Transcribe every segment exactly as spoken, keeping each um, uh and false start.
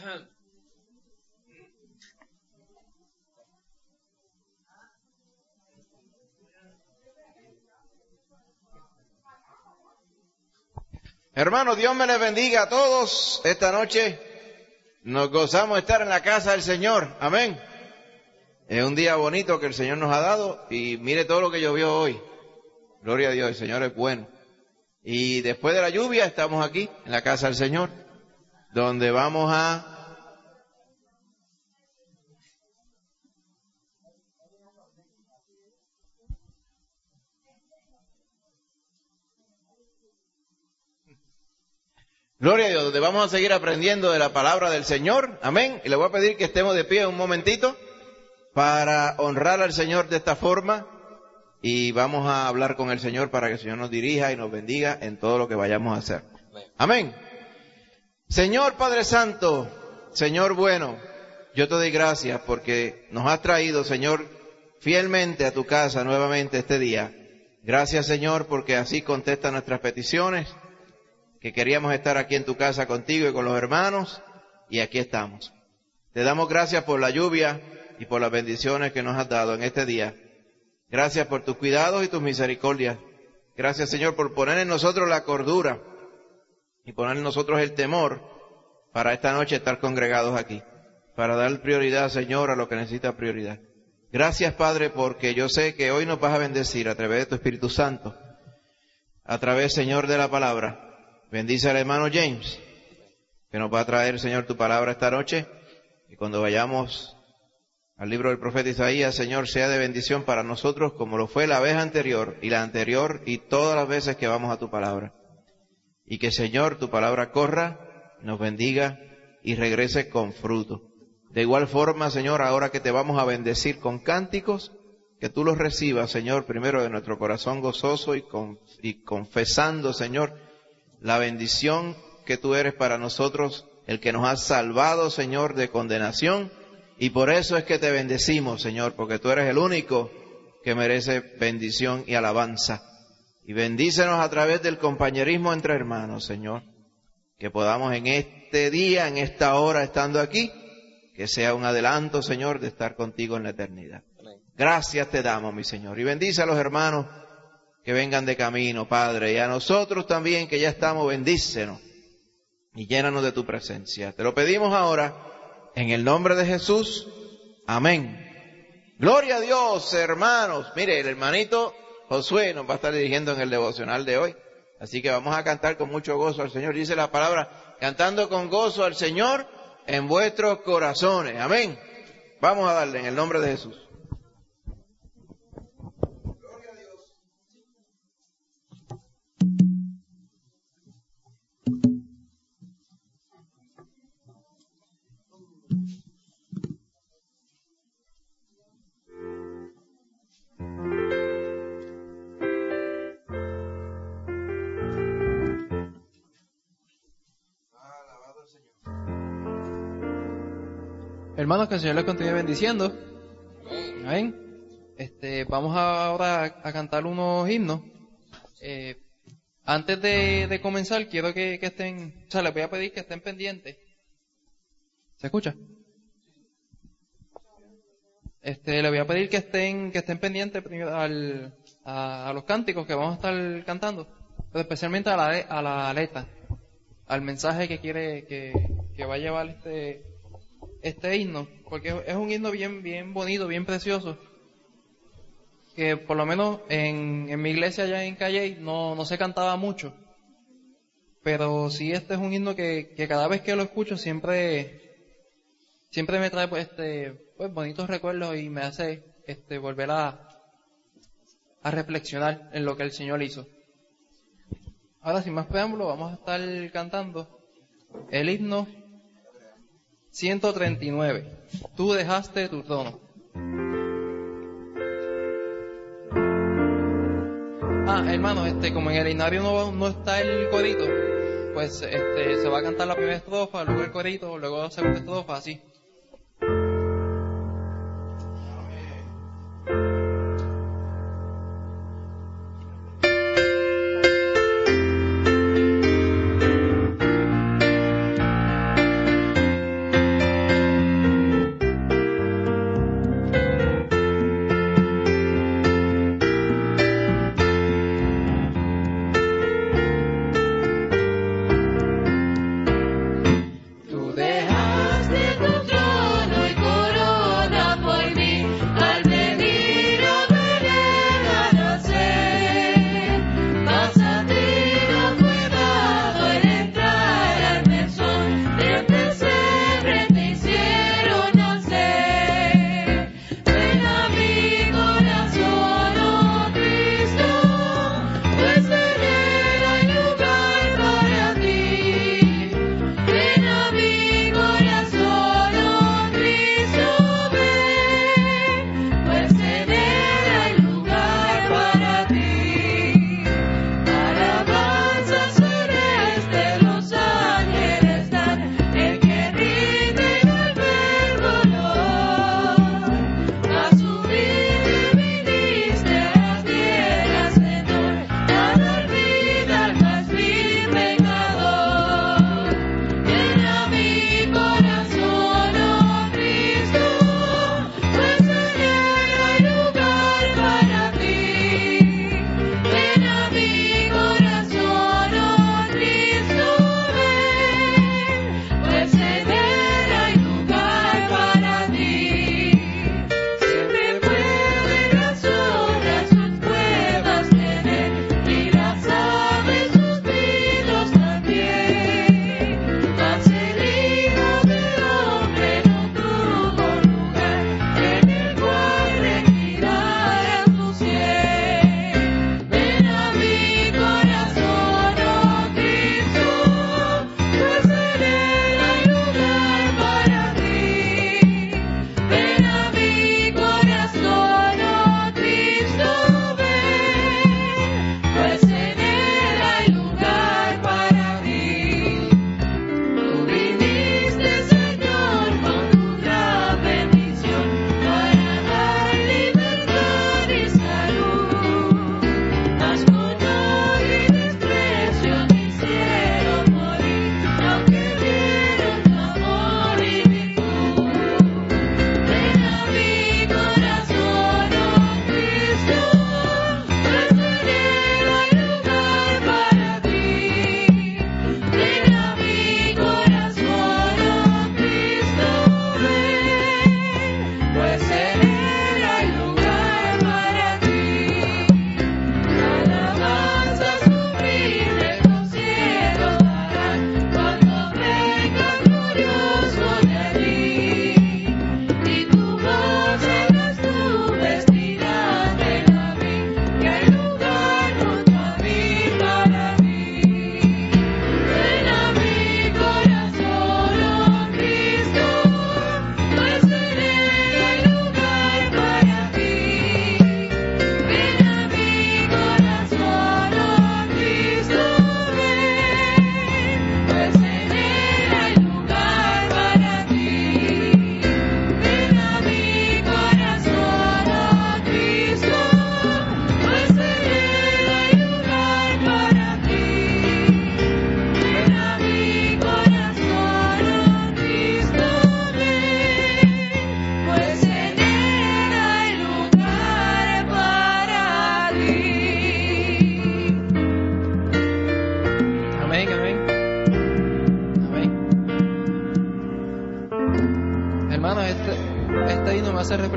Hermanos, Dios me les bendiga a todos. Esta noche nos gozamos de estar en la casa del Señor. Amén. Es un día bonito que el Señor nos ha dado y mire todo lo que llovió hoy. Gloria a Dios, el Señor es bueno. Y después de la lluvia estamos aquí en la casa del Señor, donde vamos a Gloria a Dios, donde vamos a seguir aprendiendo de la palabra del Señor. Amén. Y le voy a pedir que estemos de pie un momentito para honrar al Señor de esta forma. Y vamos a hablar con el Señor para que el Señor nos dirija y nos bendiga en todo lo que vayamos a hacer. Amén. Señor Padre Santo, Señor bueno, yo te doy gracias porque nos has traído, Señor, fielmente a tu casa nuevamente este día. Gracias, Señor, porque así contesta nuestras peticiones, que queríamos estar aquí en tu casa contigo y con los hermanos, y aquí estamos. Te damos gracias por la lluvia y por las bendiciones que nos has dado en este día. Gracias por tus cuidados y tus misericordias. Gracias, Señor, por poner en nosotros la cordura y poner en nosotros el temor para esta noche estar congregados aquí, para dar prioridad, Señor, a lo que necesita prioridad. Gracias, Padre, porque yo sé que hoy nos vas a bendecir a través de tu Espíritu Santo, a través, Señor, de la palabra. Bendice al hermano James, que nos va a traer, Señor, tu palabra esta noche. Y cuando vayamos al libro del profeta Isaías, Señor, sea de bendición para nosotros como lo fue la vez anterior y la anterior y todas las veces que vamos a tu palabra. Y que, Señor, tu palabra corra, nos bendiga y regrese con fruto. De igual forma, Señor, ahora que te vamos a bendecir con cánticos, que tú los recibas, Señor, primero de nuestro corazón gozoso y, con, y confesando, Señor, la bendición que tú eres para nosotros, el que nos has salvado, Señor, de condenación. Y por eso es que te bendecimos, Señor, porque tú eres el único que merece bendición y alabanza. Y bendícenos a través del compañerismo entre hermanos, Señor. Que podamos en este día, en esta hora, estando aquí, que sea un adelanto, Señor, de estar contigo en la eternidad. Gracias te damos, mi Señor. Y bendice a los hermanos que vengan de camino, Padre, y a nosotros también que ya estamos, bendícenos y llénanos de tu presencia. Te lo pedimos ahora en el nombre de Jesús. Amén. Gloria a Dios, hermanos. Mire, el hermanito Josué nos va a estar dirigiendo en el devocional de hoy. Así que vamos a cantar con mucho gozo al Señor. Dice la palabra, cantando con gozo al Señor en vuestros corazones. Amén. Vamos a darle en el nombre de Jesús. Hermanos, que el Señor les continúe bendiciendo. Amén. Este, vamos ahora a, a cantar unos himnos. Eh, antes de, de comenzar, quiero que, que estén, o sea, les voy a pedir que estén pendientes. ¿Se escucha? Este, les voy a pedir que estén, que estén pendientes primero al, a, a los cánticos que vamos a estar cantando, pero especialmente a la, a la letra, al mensaje que quiere, que, que va a llevar este, este himno, porque es un himno bien, bien bonito, bien precioso, que por lo menos en, en mi iglesia allá en Calley no, no se cantaba mucho, pero sí este es un himno que, que cada vez que lo escucho siempre, siempre me trae pues, este, pues bonitos recuerdos y me hace este, volver a, a reflexionar en lo que el Señor hizo. Ahora, sin más preámbulo, vamos a estar cantando el himno ciento treinta y nueve. Tú dejaste tu trono. Ah, hermano, este, como en el himnario no, no está el corito, pues este, se va a cantar la primera estrofa, luego el corito, luego la segunda estrofa, así.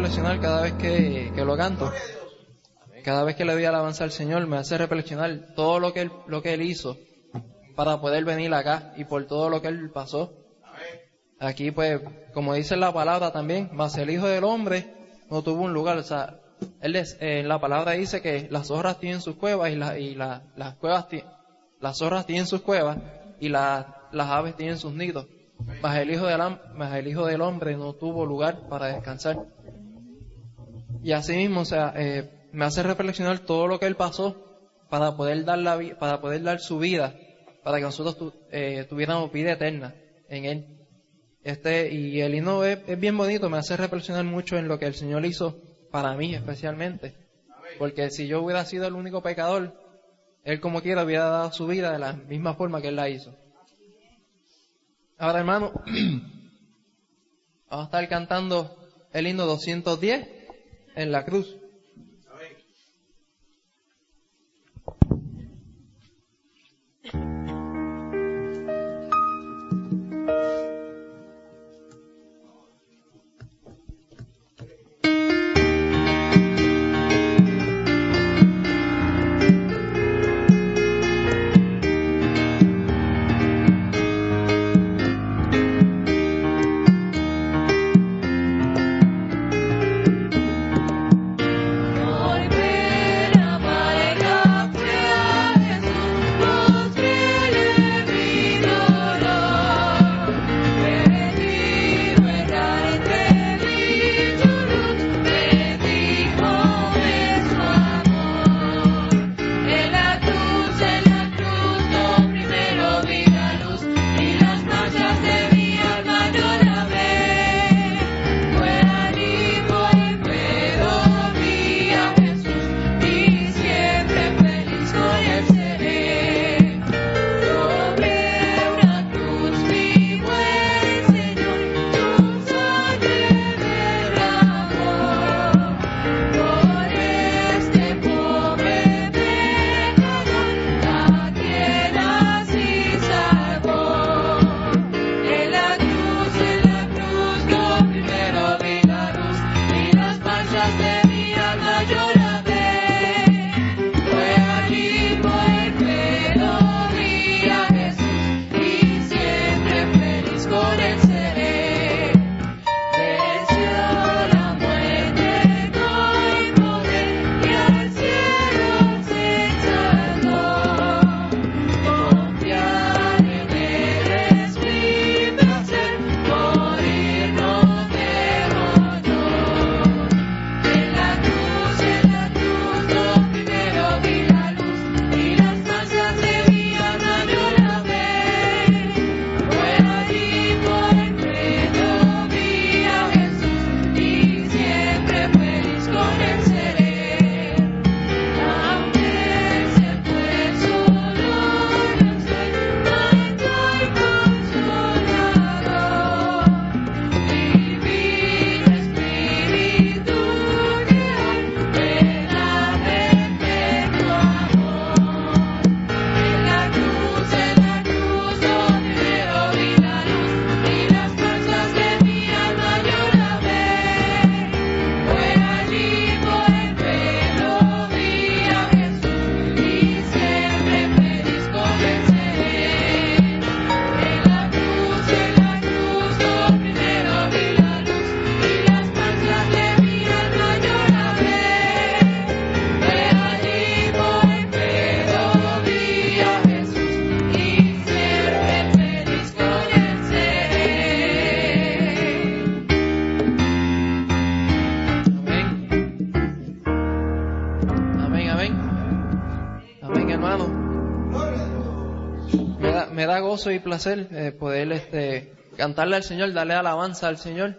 reflexionar cada vez que, que lo canto. Cada vez que le doy alabanza al Señor, me hace reflexionar todo lo que Él, lo que él hizo para poder venir acá y por todo lo que Él pasó. Aquí, pues, como dice la palabra también, mas el Hijo del Hombre no tuvo un lugar. O sea, él es, eh, la palabra dice que las zorras tienen sus cuevas y, la, y la, las cuevas las zorras tienen sus cuevas y la, las aves tienen sus nidos. Mas el Hijo del, mas el Hijo del Hombre no tuvo lugar para descansar. Y así mismo, o sea, eh, me hace reflexionar todo lo que Él pasó para poder dar la para poder dar su vida, para que nosotros tu, eh, tuviéramos vida eterna en Él. Este, y el himno es, es bien bonito, me hace reflexionar mucho en lo que el Señor hizo para mí especialmente. Porque si yo hubiera sido el único pecador, Él como quiera hubiera dado su vida de la misma forma que Él la hizo. Ahora, hermano, vamos a estar cantando el himno doscientos diez en la cruz. me da gozo y placer eh, poder este, cantarle al Señor, darle alabanza al Señor.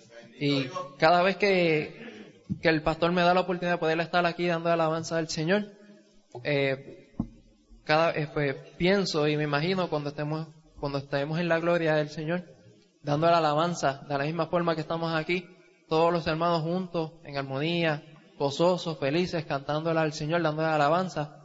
Y cada vez que, que el pastor me da la oportunidad de poder estar aquí dando alabanza al Señor, eh, cada eh, pues, pienso y me imagino cuando estemos cuando estemos en la gloria del Señor, dando la alabanza de la misma forma que estamos aquí, todos los hermanos juntos, en armonía, gozosos, felices, cantándole al Señor, dándole alabanza,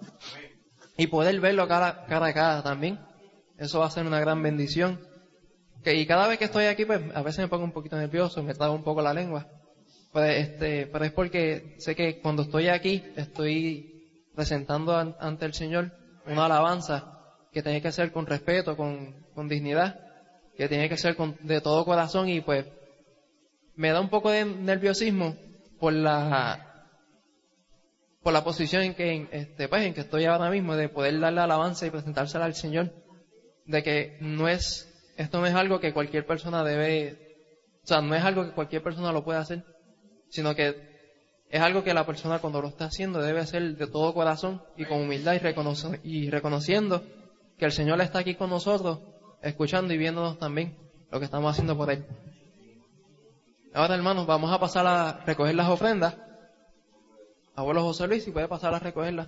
y poder verlo cara, cara a cara también. Eso va a ser una gran bendición. Que, y cada vez que estoy aquí, pues a veces me pongo un poquito nervioso, me trabo un poco la lengua, Pues, este, pero es porque sé que cuando estoy aquí, estoy presentando an- ante el Señor una alabanza que tiene que ser con respeto, con, con dignidad, que tiene que ser con, de todo corazón, y pues me da un poco de nerviosismo por la por la posición en que en, este pues en que estoy ahora mismo, de poder darle alabanza y presentársela al Señor, de que no es esto no es algo que cualquier persona debe, o sea, no es algo que cualquier persona lo pueda hacer, sino que es algo que la persona cuando lo está haciendo debe hacer de todo corazón y con humildad, y, reconoce, y reconociendo que el Señor está aquí con nosotros, escuchando y viéndonos también lo que estamos haciendo por Él. Ahora, hermanos, vamos a pasar a recoger las ofrendas. Abuelo José Luis, si puede pasar a recogerlas.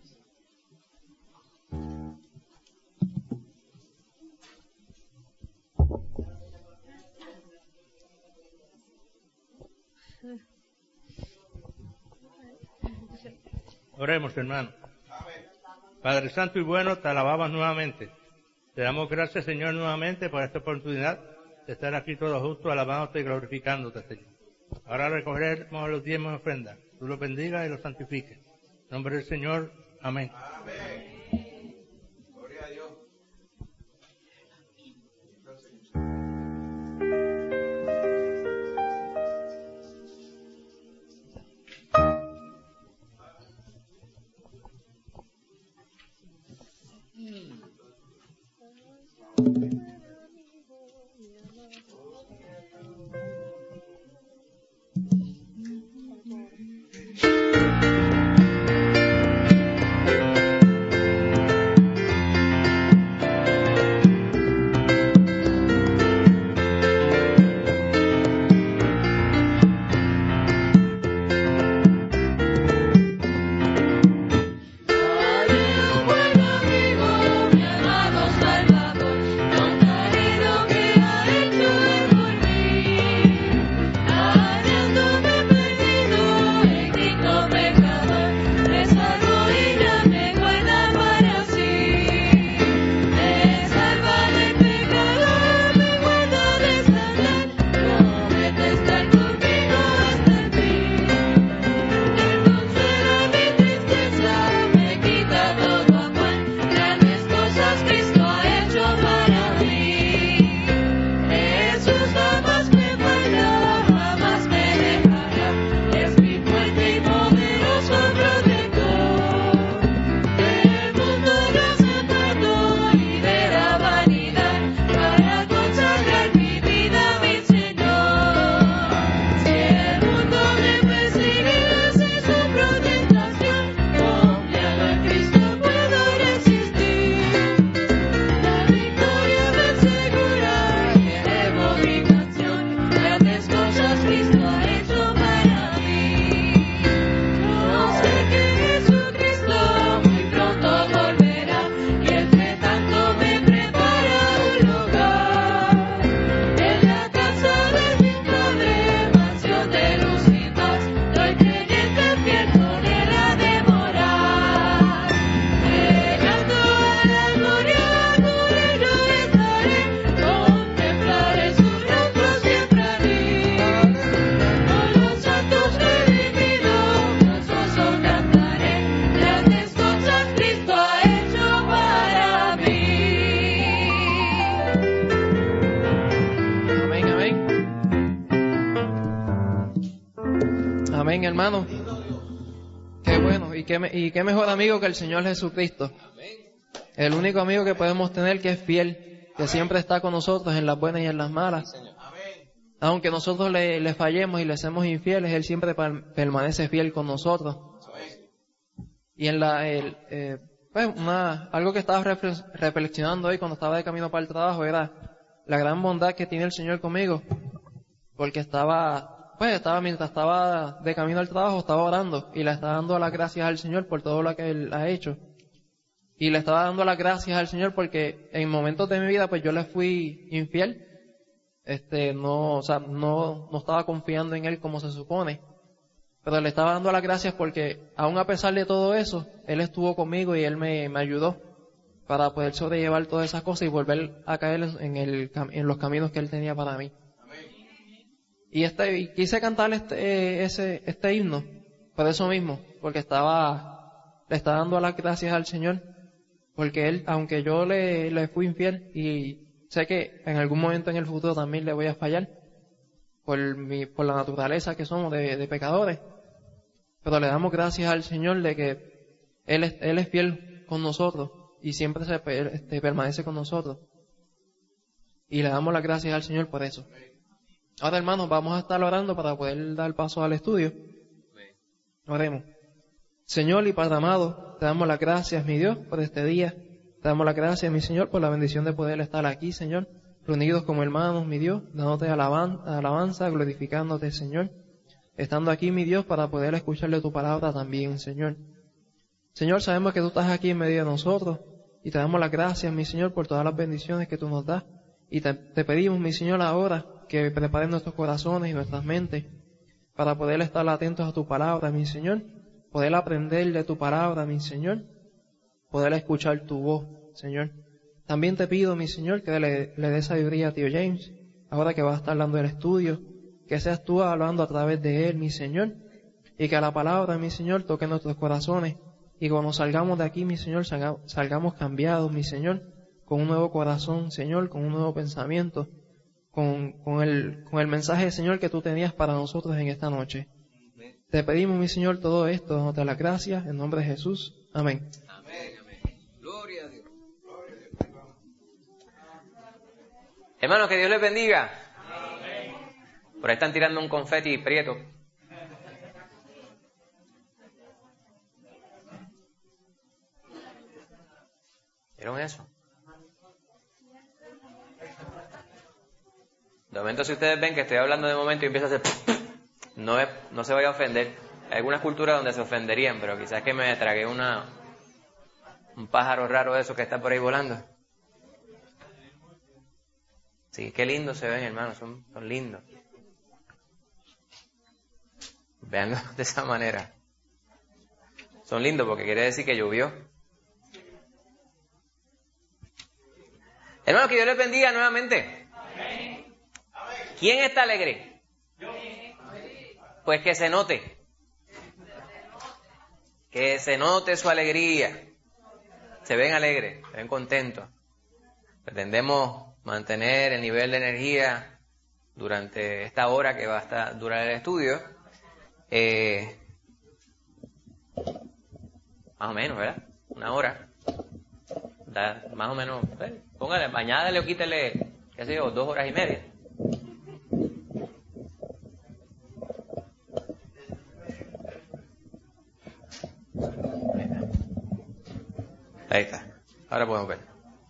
Oremos, hermano. Padre Santo y bueno, te alabamos nuevamente. Te damos gracias, Señor, nuevamente por esta oportunidad de estar aquí todos juntos, alabándote y glorificándote, Señor. Ahora recogeremos los diezmos de ofrenda. Tú los bendigas y los santifiques. En nombre del Señor. Amén. Amén. Gloria a Dios. Amén, hermano. Qué bueno, y qué, me- y qué mejor amigo que el Señor Jesucristo. El único amigo que podemos tener que es fiel, que siempre está con nosotros en las buenas y en las malas. Aunque nosotros le, le fallemos y le seamos infieles, Él siempre per- permanece fiel con nosotros. Y en la, el, eh, pues una, algo que estaba refle- reflexionando hoy cuando estaba de camino para el trabajo era la gran bondad que tiene el Señor conmigo. Porque estaba, pues estaba, mientras estaba de camino al trabajo, estaba orando y le estaba dando las gracias al Señor por todo lo que Él ha hecho. Y le estaba dando las gracias al Señor porque en momentos de mi vida, pues yo le fui infiel. Este, no, o sea, no, no estaba confiando en Él como se supone. Pero le estaba dando las gracias porque, aún a pesar de todo eso, Él estuvo conmigo y Él me, me ayudó para poder sobrellevar todas esas cosas y volver a caer en, el, cam- en los caminos que Él tenía para mí. Y este, y quise cantar este, eh, ese, este himno, por eso mismo, porque estaba, le estaba dando las gracias al Señor, porque Él, aunque yo le, le fui infiel, y sé que en algún momento en el futuro también le voy a fallar, por mi, por la naturaleza que somos de, de pecadores, pero le damos gracias al Señor de que Él es, Él es fiel con nosotros, y siempre se este, permanece con nosotros. Y le damos las gracias al Señor por eso. Ahora, hermanos, vamos a estar orando para poder dar paso al estudio. Oremos. Señor y Padre amado, te damos las gracias, mi Dios, por este día. Te damos las gracias, mi Señor, por la bendición de poder estar aquí, Señor, reunidos como hermanos, mi Dios, dándote alaban- alabanza, glorificándote, Señor. Estando aquí, mi Dios, para poder escucharle tu palabra también, Señor. Señor, sabemos que tú estás aquí en medio de nosotros y te damos las gracias, mi Señor, por todas las bendiciones que tú nos das. Y te, te pedimos, mi Señor, ahora que prepares nuestros corazones y nuestras mentes para poder estar atentos a tu palabra, mi Señor, poder aprender de tu palabra, mi Señor, poder escuchar tu voz, Señor. También te pido, mi Señor, que le, le des sabiduría a tío James, ahora que va a estar dando el estudio, que seas tú hablando a través de él, mi Señor, y que a la palabra, mi Señor, toque nuestros corazones, y cuando salgamos de aquí, mi Señor, salga, salgamos cambiados, mi Señor, con un nuevo corazón, Señor, con un nuevo pensamiento, con, con el, con el mensaje, Señor, que tú tenías para nosotros en esta noche. Te pedimos, mi Señor, todo esto, dándote las gracias, en nombre de Jesús. Amén. Amén, amén. Gloria a Dios. Hermanos, que Dios les bendiga. Amén. Por ahí están tirando un confeti prieto. ¿Vieron eso? De momento, si ustedes ven que estoy hablando de momento y empieza a hacer... No, es, no se vaya a ofender. Hay algunas culturas donde se ofenderían, pero quizás que me tragué una un pájaro raro de esos que está por ahí volando. Sí, qué lindos se ven, hermanos, son, son lindos. Veanlo de esa manera. Son lindos porque quiere decir que llovió. Hermanos, que Dios les bendiga nuevamente. ¿Quién está alegre? Pues que se note. Que se note su alegría. Se ven alegres, se ven contentos. Pretendemos mantener el nivel de energía durante esta hora que va a estar, durar el estudio. Eh, más o menos, ¿verdad? Una hora. Da, más o menos, eh, póngale, añádale o quítale, qué sé yo, dos horas y media. Ahí está. Ahora podemos ver.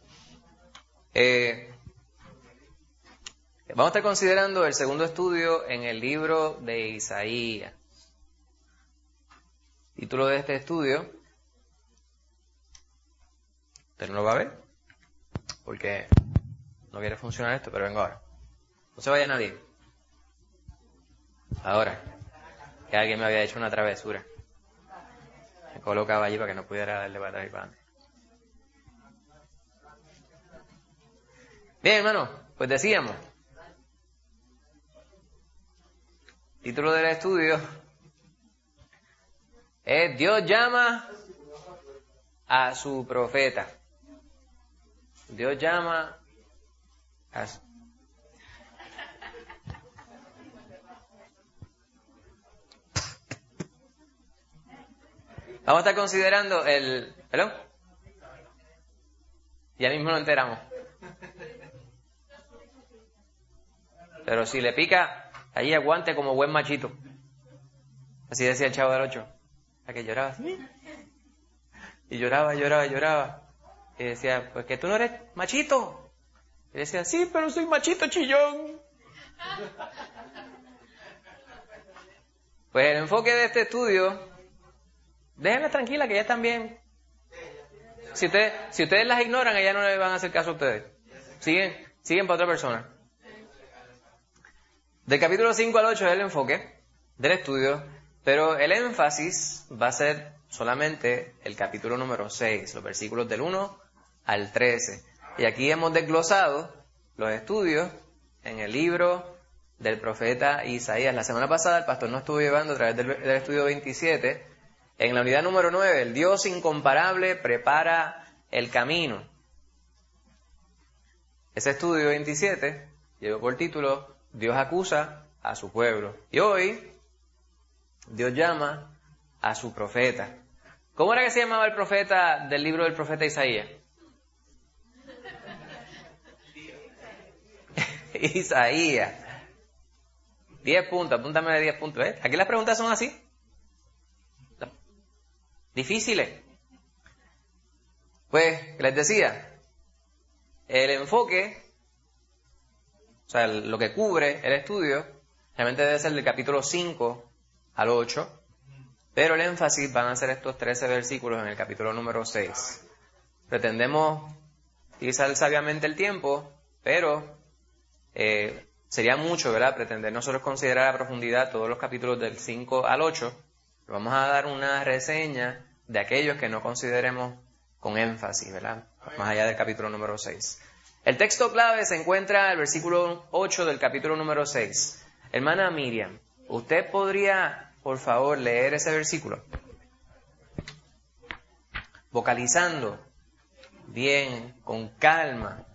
Eh, vamos a estar considerando el segundo estudio en el libro de Isaías. Título de este estudio. Usted no lo va a ver porque no quiere funcionar esto, pero vengo ahora. No se vaya nadie. Ahora, que alguien me había hecho una travesura. Me colocaba allí para que no pudiera darle para atrás y para adelante. Bien, hermano, pues decíamos, título del estudio es Dios llama a su profeta. Dios llama a su... Vamos a estar considerando el... ¿Perdón? Ya mismo lo enteramos. Pero si le pica, ahí aguante como buen machito. Así decía el Chavo del Ocho. A que lloraba así. Y lloraba, lloraba, lloraba. Y decía, pues que tú no eres machito. Y decía, sí, pero soy machito chillón. Pues el enfoque de este estudio, déjenla tranquila que ellas también. Si ustedes, si ustedes las ignoran, ellas no le van a hacer caso a ustedes. Siguen, siguen para otra persona. Del capítulo cinco al ocho es el enfoque del estudio, pero el énfasis va a ser solamente el capítulo número seis, los versículos del uno al trece. Y aquí hemos desglosado los estudios en el libro del profeta Isaías. La semana pasada el pastor nos estuvo llevando a través del, del estudio veintisiete, en la unidad número nueve, el Dios incomparable prepara el camino. Ese estudio veintisiete llevó por título Dios acusa a su pueblo. Y hoy Dios llama a su profeta. ¿Cómo era que se llamaba el profeta del libro del profeta Isaías? Isaías. Diez puntos, apúntame de diez puntos. ¿eh? Aquí las preguntas son así. Difíciles. Pues, les decía, el enfoque, o sea, lo que cubre el estudio, realmente debe ser del capítulo cinco al ocho, pero el énfasis van a ser estos trece versículos en el capítulo número seis. Pretendemos utilizar sabiamente el tiempo, pero eh, sería mucho, ¿verdad?, pretender nosotros considerar a profundidad todos los capítulos del cinco al ocho. Vamos a dar una reseña de aquellos que no consideremos con énfasis, ¿verdad?, más allá del capítulo número seis. El texto clave se encuentra en el versículo ocho del capítulo número seis. Hermana Miriam, ¿usted podría, por favor, leer ese versículo? Vocalizando bien, con calma.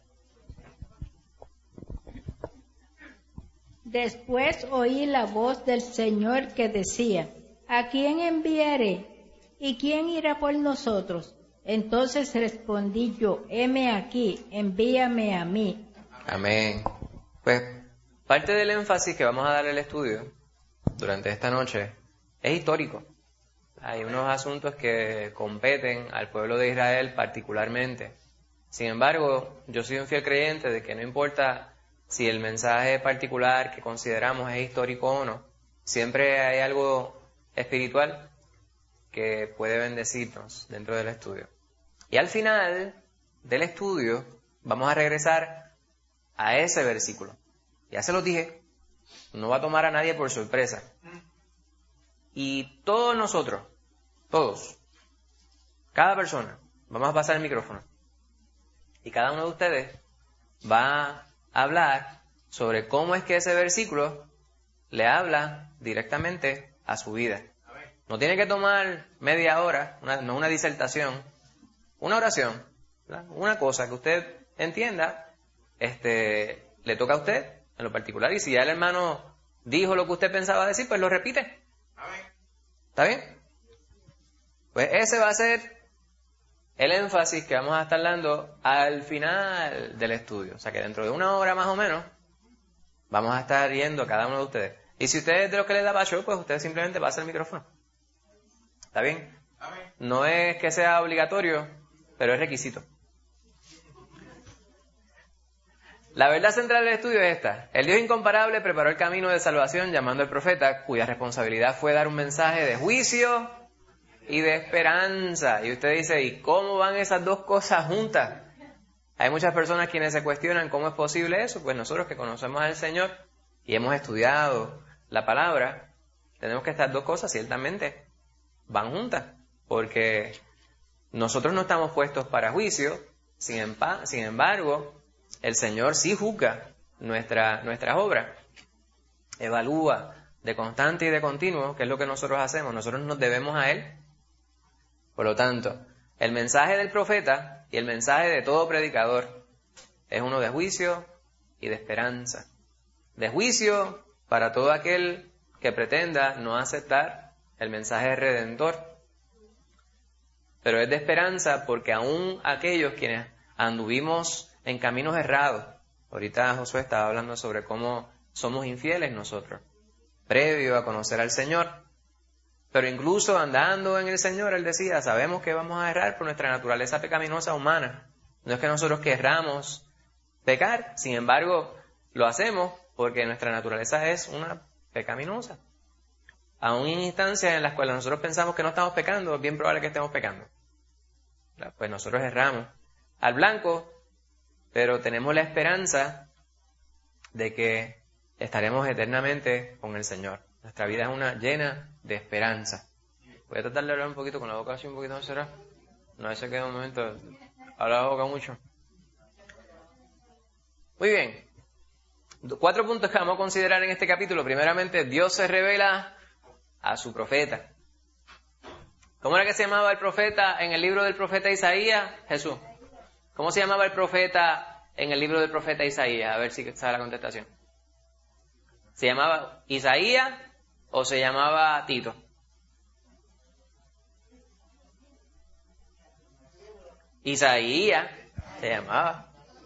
Después oí la voz del Señor que decía: ¿a quién enviaré? ¿Y quién irá por nosotros? Entonces respondí yo: heme aquí, envíame a mí. Amén. Pues parte del énfasis que vamos a dar al estudio durante esta noche es histórico. Hay unos asuntos que competen al pueblo de Israel particularmente. Sin embargo, yo soy un fiel creyente de que no importa si el mensaje particular que consideramos es histórico o no, siempre hay algo espiritual que puede bendecirnos dentro del estudio. Y al final del estudio vamos a regresar a ese versículo. Ya se los dije, no va a tomar a nadie por sorpresa. Y todos nosotros, todos, cada persona, vamos a pasar el micrófono. Y cada uno de ustedes va a hablar sobre cómo es que ese versículo le habla directamente a su vida. No tiene que tomar media hora, una, no una disertación, una oración, ¿verdad? Una cosa que usted entienda, este, le toca a usted en lo particular. Y si ya el hermano dijo lo que usted pensaba decir, pues lo repite. ¿Está bien? Pues ese va a ser el énfasis que vamos a estar dando al final del estudio. O sea que dentro de una hora más o menos vamos a estar yendo a cada uno de ustedes. Y si usted es de los que les da pacho, pues usted simplemente pasa el micrófono. ¿Está bien? No es que sea obligatorio, pero es requisito. La verdad central del estudio es esta. El Dios incomparable preparó el camino de salvación llamando al profeta, cuya responsabilidad fue dar un mensaje de juicio y de esperanza. Y usted dice, ¿y cómo van esas dos cosas juntas? Hay muchas personas quienes se cuestionan cómo es posible eso. Pues nosotros que conocemos al Señor y hemos estudiado la palabra, tenemos que estas dos cosas ciertamente van juntas. Porque nosotros no estamos puestos para juicio, sin, empa- sin embargo, el Señor sí juzga nuestra, nuestras obras, evalúa de constante y de continuo qué es lo que nosotros hacemos. Nosotros nos debemos a Él. Por lo tanto, el mensaje del profeta y el mensaje de todo predicador es uno de juicio y de esperanza. De juicio para todo aquel que pretenda no aceptar el mensaje redentor. Pero es de esperanza porque aún aquellos quienes anduvimos en caminos errados, ahorita Josué estaba hablando sobre cómo somos infieles nosotros, previo a conocer al Señor, pero incluso andando en el Señor, Él decía, sabemos que vamos a errar por nuestra naturaleza pecaminosa humana. No es que nosotros querramos pecar, sin embargo, lo hacemos porque nuestra naturaleza es una pecaminosa. Aún en instancias en las cuales nosotros pensamos que no estamos pecando, es bien probable que estemos pecando. Pues nosotros erramos al blanco, pero tenemos la esperanza de que estaremos eternamente con el Señor. Nuestra vida es una llena de esperanza. Voy a tratar de hablar un poquito con la boca así un poquito más cerrada. No, eso queda un momento. Habla la boca mucho. Muy bien. Cuatro puntos que vamos a considerar en este capítulo. Primeramente, Dios se revela a su profeta. ¿Cómo era que se llamaba el profeta en el libro del profeta Isaías? Jesús. ¿Cómo se llamaba el profeta en el libro del profeta Isaías? A ver si sabe la contestación. ¿Se llamaba Isaías o se llamaba Tito? Isaías se llamaba.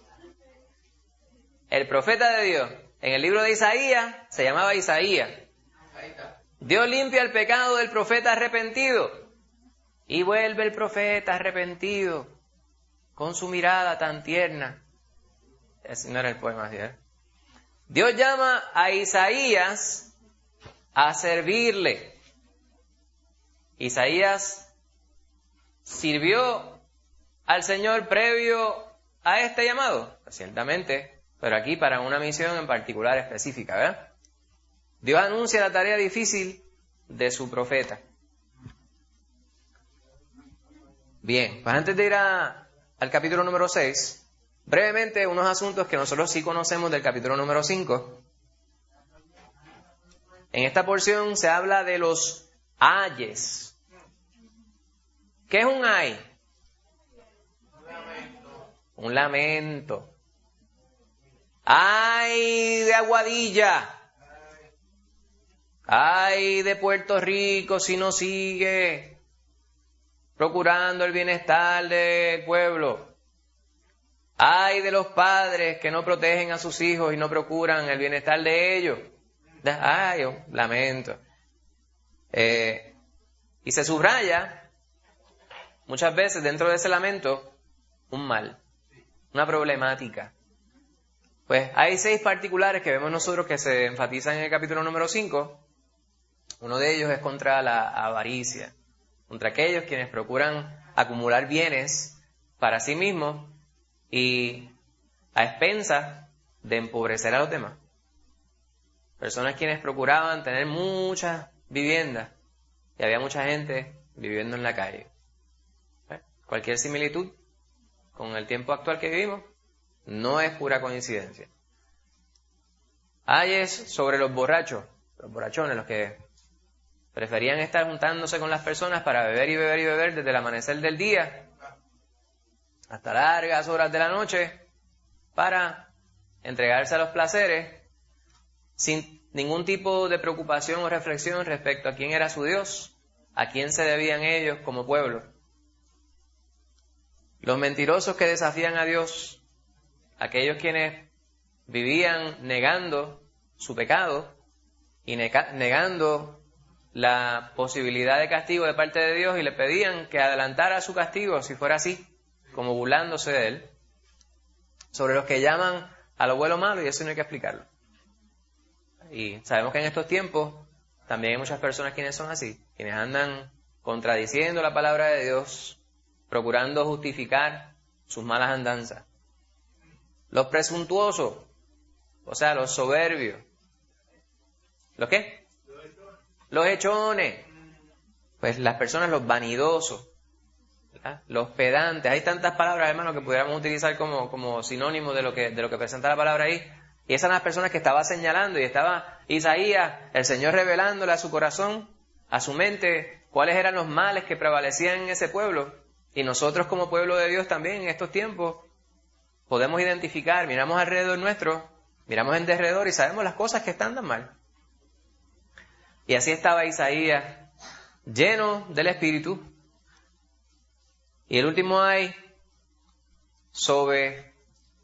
El profeta de Dios en el libro de Isaías se llamaba Isaías. Dios limpia el pecado del profeta arrepentido y vuelve el profeta arrepentido con su mirada tan tierna. Ese no era el poema, ¿sí? Dios llama a Isaías a servirle. Isaías sirvió al Señor previo a este llamado, ciertamente, pero aquí para una misión en particular específica, ¿verdad? Dios anuncia la tarea difícil de su profeta. Bien, pues antes de ir a, al capítulo número seis, brevemente unos asuntos que nosotros sí conocemos del capítulo número cinco. En esta porción se habla de los ayes. ¿Qué es un ay? Un lamento. ¡Ay de Aguadilla! ¡Ay de Puerto Rico si no sigue procurando el bienestar del pueblo! ¡Ay de los padres que no protegen a sus hijos y no procuran el bienestar de ellos! ¡Ay, oh, lamento! Eh, y se subraya muchas veces dentro de ese lamento un mal, una problemática. Pues hay seis particulares que vemos nosotros que se enfatizan en el capítulo número cinco. Uno de ellos es contra la avaricia, contra aquellos quienes procuran acumular bienes para sí mismos y a expensas de empobrecer a los demás. Personas quienes procuraban tener muchas viviendas y había mucha gente viviendo en la calle. ¿Eh? Cualquier similitud con el tiempo actual que vivimos no es pura coincidencia. Hay es sobre los borrachos, los borrachones, los que preferían estar juntándose con las personas para beber y beber y beber desde el amanecer del día hasta largas horas de la noche para entregarse a los placeres sin ningún tipo de preocupación o reflexión respecto a quién era su Dios, a quién se debían ellos como pueblo. Los mentirosos que desafían a Dios, aquellos quienes vivían negando su pecado y negando la posibilidad de castigo de parte de Dios y le pedían que adelantara su castigo si fuera así, como burlándose de él, sobre los que llaman a lo bueno malo, y eso no hay que explicarlo. Y sabemos que en estos tiempos también hay muchas personas quienes son así, quienes andan contradiciendo la palabra de Dios, procurando justificar sus malas andanzas. Los presuntuosos, o sea, los soberbios. ¿Los qué? Los hechones. Pues las personas, los vanidosos, ¿verdad? Los pedantes. Hay tantas palabras, hermano, que pudiéramos utilizar como, como sinónimo de lo que, de lo que presenta la palabra ahí. Y esas son las personas que estaba señalando, y estaba Isaías, el Señor revelándole a su corazón, a su mente, cuáles eran los males que prevalecían en ese pueblo. Y nosotros como pueblo de Dios también en estos tiempos podemos identificar, miramos alrededor nuestro, miramos en derredor y sabemos las cosas que están tan mal. Y así estaba Isaías, lleno del Espíritu. Y el último hay sobre,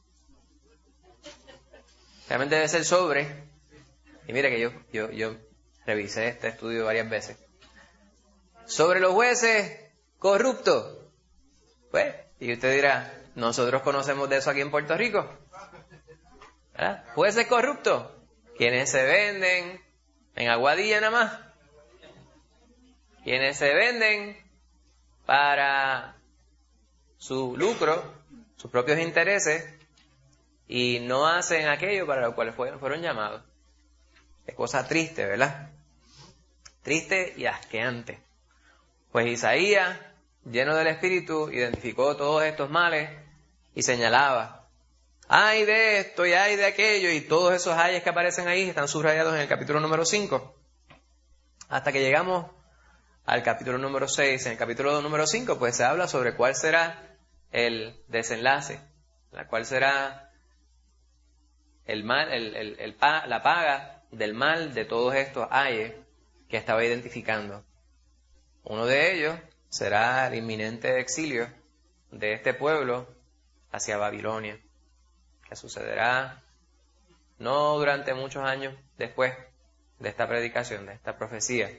realmente debe ser sobre, y mire que yo, yo, yo revisé este estudio varias veces, sobre los jueces corruptos. Pues, y usted dirá, nosotros conocemos de eso aquí en Puerto Rico, ¿verdad? Jueces corruptos, quienes se venden en Aguadilla nada más, quienes se venden para su lucro, sus propios intereses, y no hacen aquello para lo cual fueron, fueron llamados. Es cosa triste, ¿verdad? Triste y asqueante. Pues Isaías, lleno del Espíritu, identificó todos estos males y señalaba ay de esto y ay de aquello, y todos esos ayes que aparecen ahí están subrayados en el capítulo número cinco. Hasta que llegamos al capítulo número seis. En el capítulo número cinco, pues se habla sobre cuál será el desenlace, cuál será el mal, el, el, el, la paga del mal de todos estos ayes que estaba identificando. Uno de ellos será el inminente exilio de este pueblo hacia Babilonia, que sucederá no durante muchos años después de esta predicación, de esta profecía.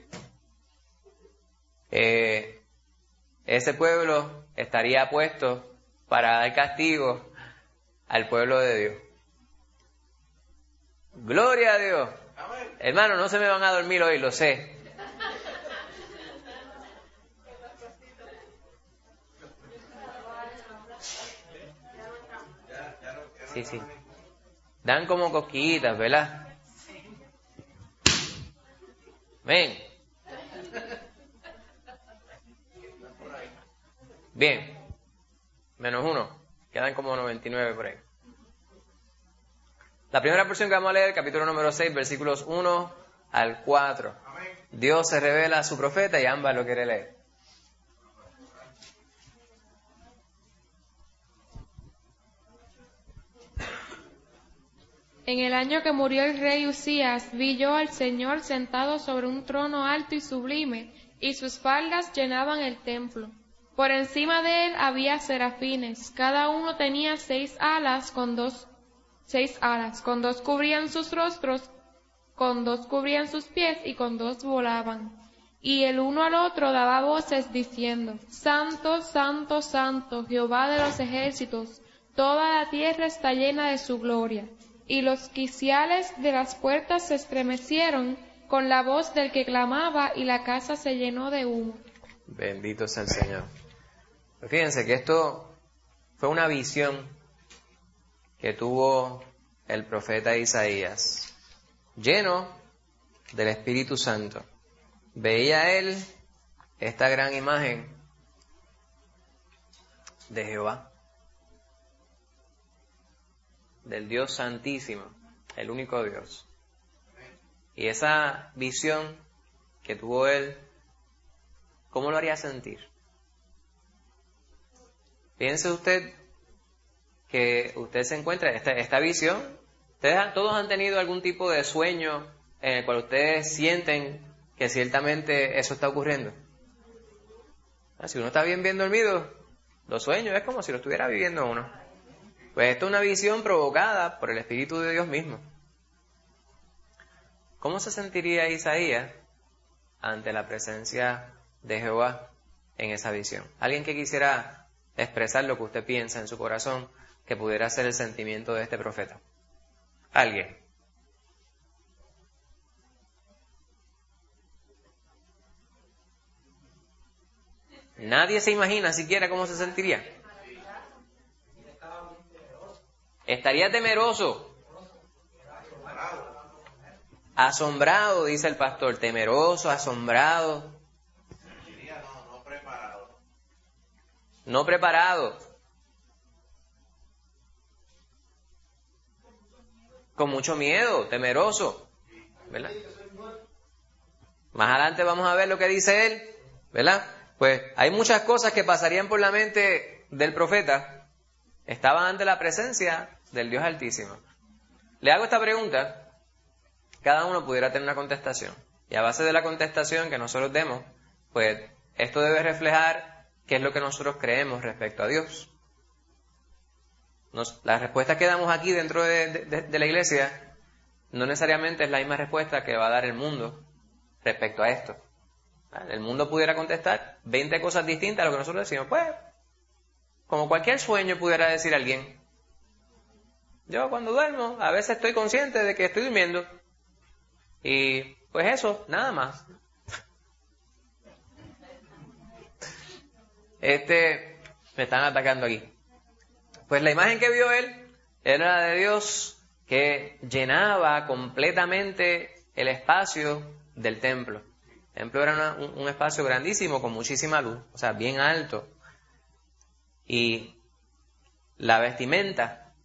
Eh, ese pueblo estaría puesto para dar castigo al pueblo de Dios. ¡Gloria a Dios! Hermano, no se me van a dormir hoy, lo sé. Sí, sí. Dan como cosquillitas, ¿verdad? Ven. Bien. Menos uno. Quedan como noventa y nueve por ahí. La primera porción que vamos a leer, capítulo número seis, versículos uno al cuatro. Dios se revela a su profeta y Ámbar lo quiere leer. En el año que murió el rey Usías, vi yo al Señor sentado sobre un trono alto y sublime, y sus faldas llenaban el templo. Por encima de él había serafines, cada uno tenía seis alas, con dos, seis alas, con dos cubrían sus rostros, con dos cubrían sus pies, y con dos volaban. Y el uno al otro daba voces diciendo, Santo, Santo, Santo, Jehová de los ejércitos, toda la tierra está llena de su gloria. Y los quiciales de las puertas se estremecieron con la voz del que clamaba, y la casa se llenó de humo. Bendito sea el Señor. Pues fíjense que esto fue una visión que tuvo el profeta Isaías, lleno del Espíritu Santo. Veía él esta gran imagen de Jehová, del Dios Santísimo, el único Dios. Y esa visión que tuvo él, ¿cómo lo haría sentir? Piense usted que usted se encuentra, esta, esta visión, ustedes todos han tenido algún tipo de sueño en el cual ustedes sienten que ciertamente eso está ocurriendo. Si uno está bien bien dormido, los sueños es como si lo estuviera viviendo uno. Pues esto es una visión provocada por el Espíritu de Dios mismo. ¿Cómo se sentiría Isaías ante la presencia de Jehová en esa visión? Alguien que quisiera expresar lo que usted piensa en su corazón, que pudiera ser el sentimiento de este profeta. Alguien. Nadie se imagina siquiera cómo se sentiría. Estaría temeroso, asombrado, dice el pastor, temeroso, asombrado, no, no preparado, no preparado, con mucho miedo, temeroso, ¿verdad? Más adelante vamos a ver lo que dice él, ¿verdad? Pues hay muchas cosas que pasarían por la mente del profeta. Estaba ante la presencia del Dios Altísimo. Le hago esta pregunta, cada uno pudiera tener una contestación. Y a base de la contestación que nosotros demos, pues esto debe reflejar qué es lo que nosotros creemos respecto a Dios. Nos, la respuesta que damos aquí dentro de, de, de la iglesia no necesariamente es la misma respuesta que va a dar el mundo respecto a esto. El mundo pudiera contestar veinte cosas distintas a lo que nosotros decimos. Pues, como cualquier sueño pudiera decir alguien. Yo cuando duermo, a veces estoy consciente de que estoy durmiendo. Y pues eso, nada más. Este, me están atacando aquí. Pues la imagen que vio él era la de Dios que llenaba completamente el espacio del templo. El templo era una, un, un espacio grandísimo con muchísima luz, o sea, bien alto. Y la vestimenta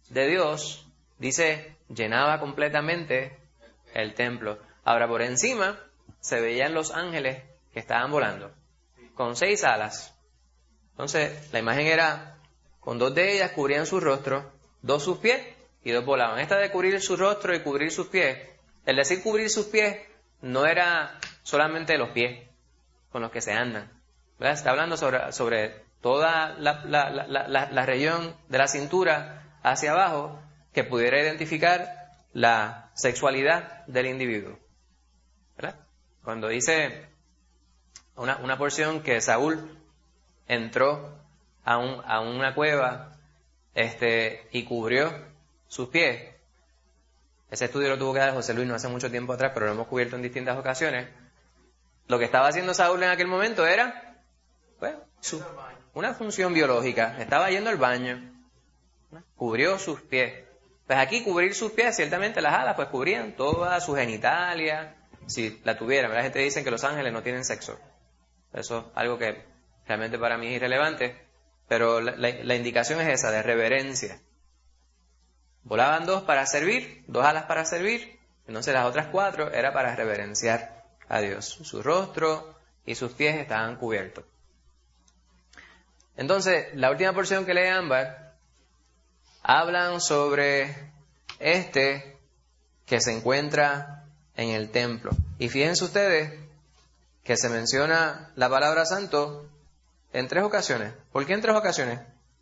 de Dios, dice, llenaba completamente el templo. Ahora, por encima se veían los ángeles que estaban volando, con seis alas. Entonces, la imagen era, con dos de ellas cubrían su rostro, dos sus pies y dos volaban. Esta de cubrir su rostro y cubrir sus pies, el decir cubrir sus pies no era solamente los pies con los que se andan, ¿verdad? Está hablando sobre, sobre toda la, la, la, la, la región de la cintura hacia abajo que pudiera identificar la sexualidad del individuo, ¿verdad? Cuando dice una, una porción que Saúl entró a, un, a una cueva este, y cubrió sus pies. Ese estudio lo tuvo que dar José Luis no hace mucho tiempo atrás, pero lo hemos cubierto en distintas ocasiones. Lo que estaba haciendo Saúl en aquel momento era pues, su, una función biológica. Estaba yendo al baño. ¿No? Cubrió sus pies. Pues aquí cubrir sus pies, ciertamente las alas, pues cubrían toda su genitalia, si la tuvieran. La gente dice que los ángeles no tienen sexo. Eso es algo que realmente para mí es irrelevante. Pero la, la, la indicación es esa, de reverencia. Volaban dos para servir, dos alas para servir. Entonces las otras cuatro era para reverenciar a Dios. Su rostro y sus pies estaban cubiertos. Entonces, la última porción que lee Ámbar, hablan sobre este que se encuentra en el templo. Y fíjense ustedes que se menciona la palabra santo en tres ocasiones. ¿Por qué en tres ocasiones?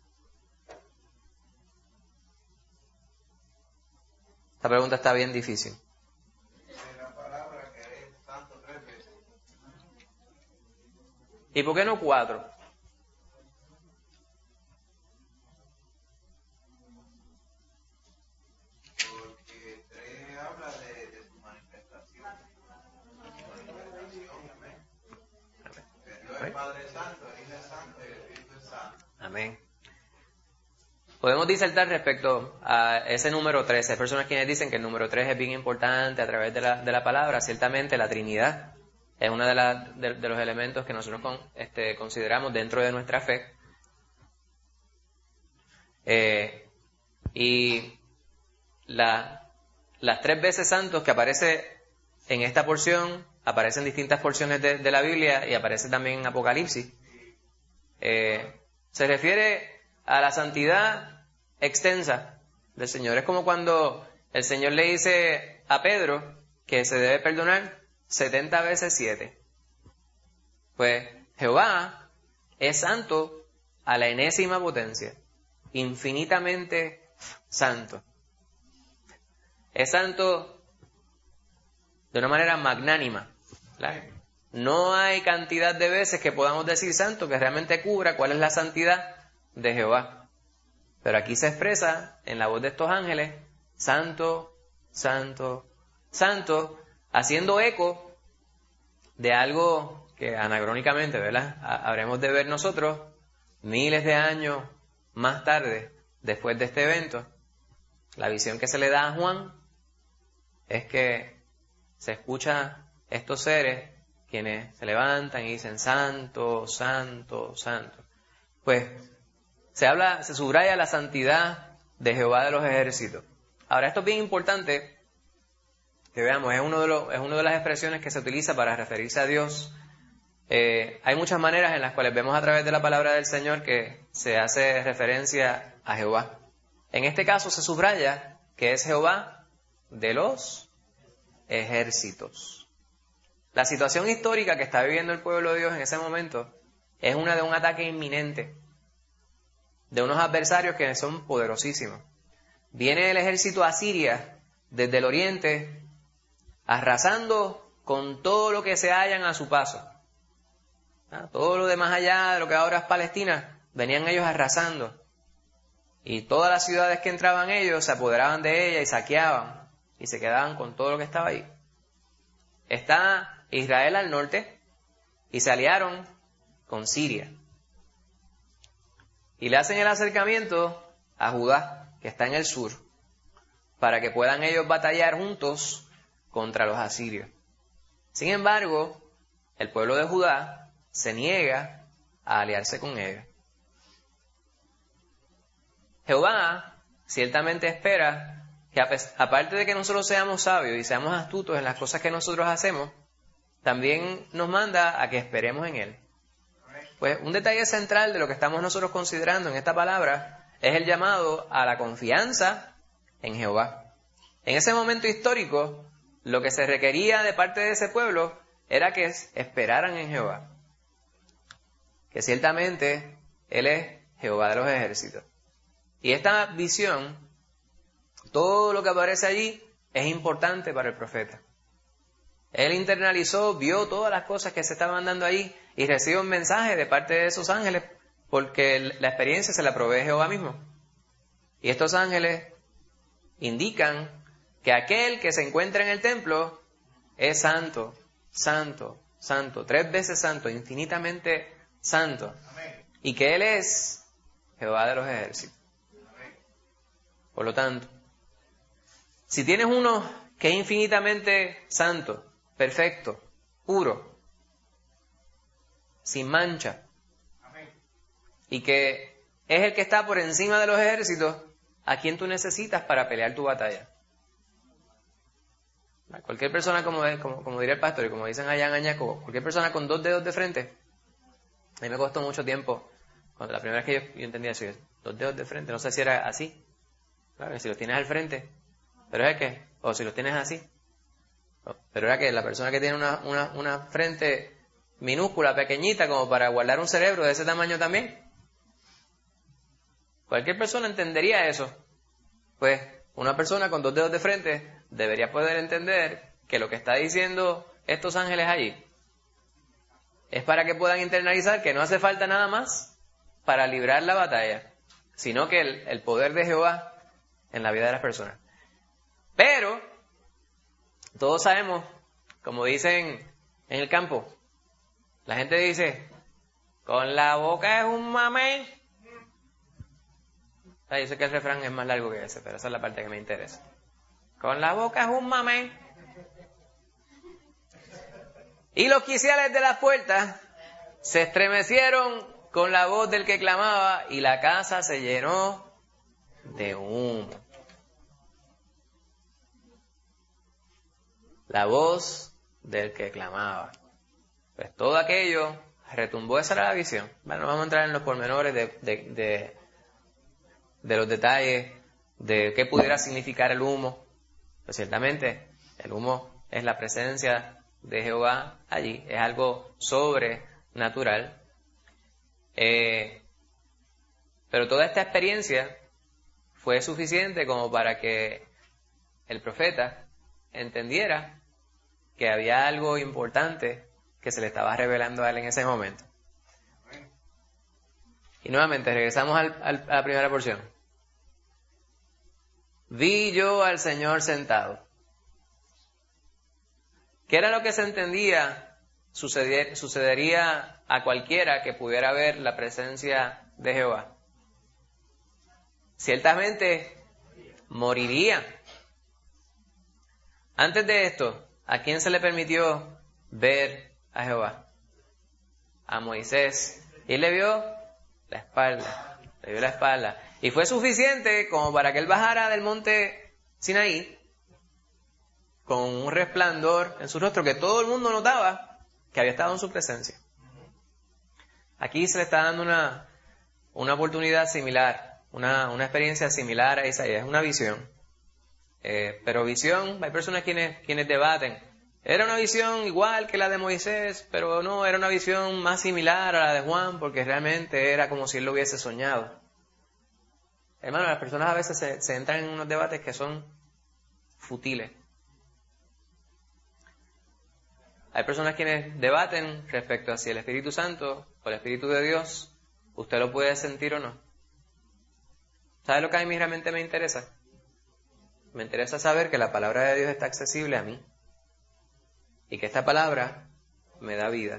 Esta pregunta está bien difícil. ¿Y por qué no cuatro? Porque tres habla de, de su manifestación. Dios es Padre Santo, el Hijo es Santo y el Espíritu es Santo. Amén. Podemos disertar respecto a ese número tres. Hay personas quienes dicen que el número tres es bien importante a través de la, de la palabra. Ciertamente la Trinidad es uno de, la, de, de los elementos que nosotros con, este, consideramos dentro de nuestra fe. Eh, y la, las tres veces santos que aparece en esta porción, aparecen en distintas porciones de, de la Biblia y aparece también en Apocalipsis. Eh, se refiere a la santidad extensa del Señor. Es como cuando el Señor le dice a Pedro que se debe perdonar setenta veces siete. Pues Jehová es santo a la enésima potencia, infinitamente santo. Es santo de una manera magnánima, ¿claro? No hay cantidad de veces que podamos decir santo que realmente cubra cuál es la santidad de Jehová. Pero aquí se expresa en la voz de estos ángeles, santo, santo, santo, haciendo eco de algo que anacrónicamente, ¿verdad?, habremos de ver nosotros miles de años más tarde, después de este evento. La visión que se le da a Juan es que se escucha estos seres quienes se levantan y dicen santo, santo, santo. Pues se habla, se subraya la santidad de Jehová de los ejércitos. Ahora, esto es bien importante que veamos, es uno de los, es una de las expresiones que se utiliza para referirse a Dios. Eh, hay muchas maneras en las cuales vemos a través de la palabra del Señor que se hace referencia a Jehová. En este caso se subraya que es Jehová de los ejércitos. La situación histórica que está viviendo el pueblo de Dios en ese momento es una de un ataque inminente de unos adversarios que son poderosísimos. Viene el ejército asiria desde el oriente, arrasando con todo lo que se hallan a su paso. ¿Ah? Todo lo de más allá de lo que ahora es Palestina, venían ellos arrasando. Y todas las ciudades que entraban ellos se apoderaban de ellas y saqueaban. Y se quedaban con todo lo que estaba ahí. Está Israel al norte y se aliaron con Siria. Y le hacen el acercamiento a Judá, que está en el sur, para que puedan ellos batallar juntos contra los asirios. Sin embargo, el pueblo de Judá se niega a aliarse con ellos. Jehová ciertamente espera que aparte de que nosotros seamos sabios y seamos astutos en las cosas que nosotros hacemos, también nos manda a que esperemos en Él. Pues un detalle central de lo que estamos nosotros considerando en esta palabra es el llamado a la confianza en Jehová. En ese momento histórico, lo que se requería de parte de ese pueblo era que esperaran en Jehová. Que ciertamente Él es Jehová de los ejércitos. Y esta visión, todo lo que aparece allí, es importante para el profeta. Él internalizó, vio todas las cosas que se estaban dando ahí y recibe un mensaje de parte de esos ángeles porque la experiencia se la provee Jehová mismo. Y estos ángeles indican que aquel que se encuentra en el templo es santo, santo, santo, tres veces santo, infinitamente santo. Y que Él es Jehová de los ejércitos. Por lo tanto, si tienes uno que es infinitamente santo, perfecto, puro, sin mancha, y que es el que está por encima de los ejércitos, ¿a quién tú necesitas para pelear tu batalla? Cualquier persona, como, como, como diría el pastor y como dicen allá en Añaco, cualquier persona con dos dedos de frente. A mí me costó mucho tiempo, cuando la primera vez que yo, yo entendía eso, dos dedos de frente, no sé si era así, claro, si los tienes al frente, pero es que, o si los tienes así, pero era que la persona que tiene una, una, una frente minúscula, pequeñita, como para guardar un cerebro de ese tamaño también. Cualquier persona entendería eso. Pues una persona con dos dedos de frente debería poder entender que lo que está diciendo estos ángeles allí es para que puedan internalizar que no hace falta nada más para librar la batalla, sino que el, el poder de Jehová en la vida de las personas. Pero todos sabemos, como dicen en el campo, la gente dice, con la boca es un mamey. Ah, yo sé que el refrán es más largo que ese, pero esa es la parte que me interesa. Con la boca es un mamey. Y los quiciales de las puertas se estremecieron con la voz del que clamaba y la casa se llenó de humo. La voz del que clamaba. Pues todo aquello retumbó, esa era la visión. Bueno, no vamos a entrar en los pormenores de, de, de, de los detalles de qué pudiera significar el humo. Pues ciertamente el humo es la presencia de Jehová allí, es algo sobrenatural. Eh, pero toda esta experiencia fue suficiente como para que el profeta entendiera que había algo importante que se le estaba revelando a él en ese momento. Y nuevamente regresamos al, al, a la primera porción. Vi yo al Señor sentado. ¿Qué era lo que se entendía suceder, sucedería a cualquiera que pudiera ver la presencia de Jehová? Ciertamente moriría. Antes de esto, ¿a quién se le permitió ver a Jehová? A Moisés. Y él le vio la espalda. Le vio la espalda. Y fue suficiente como para que él bajara del monte Sinaí con un resplandor en su rostro que todo el mundo notaba que había estado en su presencia. Aquí se le está dando una, una oportunidad similar, una, una experiencia similar a Isaías, es una visión. Eh, pero visión, hay personas quienes, quienes debaten. Era una visión igual que la de Moisés, pero no, era una visión más similar a la de Juan, porque realmente era como si él lo hubiese soñado. Hermano, las personas a veces se, se entran en unos debates que son futiles. Hay personas quienes debaten respecto a si el Espíritu Santo o el Espíritu de Dios, usted lo puede sentir o no. ¿Sabe lo que a mí realmente me interesa? Me interesa saber que la palabra de Dios está accesible a mí y que esta palabra me da vida.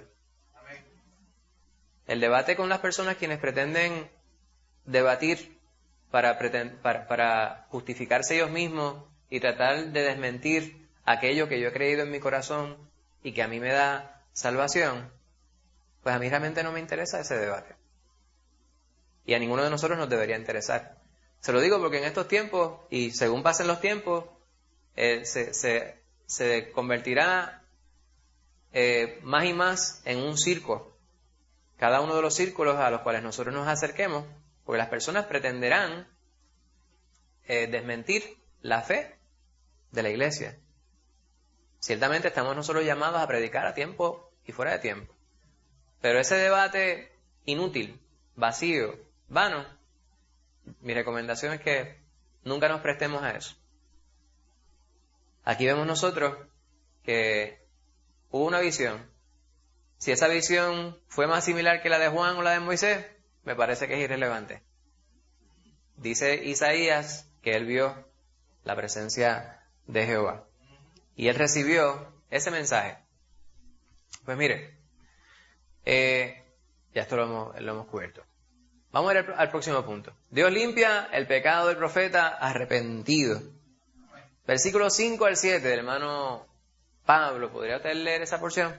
El debate con las personas quienes pretenden debatir para, pretend, para, para justificarse ellos mismos y tratar de desmentir aquello que yo he creído en mi corazón y que a mí me da salvación, pues a mí realmente no me interesa ese debate. Y a ninguno de nosotros nos debería interesar. Se lo digo porque en estos tiempos, y según pasen los tiempos, eh, se, se, se convertirá eh, más y más en un circo. Cada uno de los círculos a los cuales nosotros nos acerquemos, porque las personas pretenderán eh, desmentir la fe de la iglesia. Ciertamente estamos nosotros llamados a predicar a tiempo y fuera de tiempo. Pero ese debate inútil, vacío, vano, mi recomendación es que nunca nos prestemos a eso. Aquí vemos nosotros que hubo una visión. Si esa visión fue más similar que la de Juan o la de Moisés, me parece que es irrelevante. Dice Isaías que él vio la presencia de Jehová. Y él recibió ese mensaje. Pues mire, eh, ya esto lo hemos, lo hemos cubierto. Vamos a ir al, al próximo punto. Dios limpia el pecado del profeta arrepentido. Versículos cinco al siete del hermano Pablo. ¿Podría usted leer esa porción?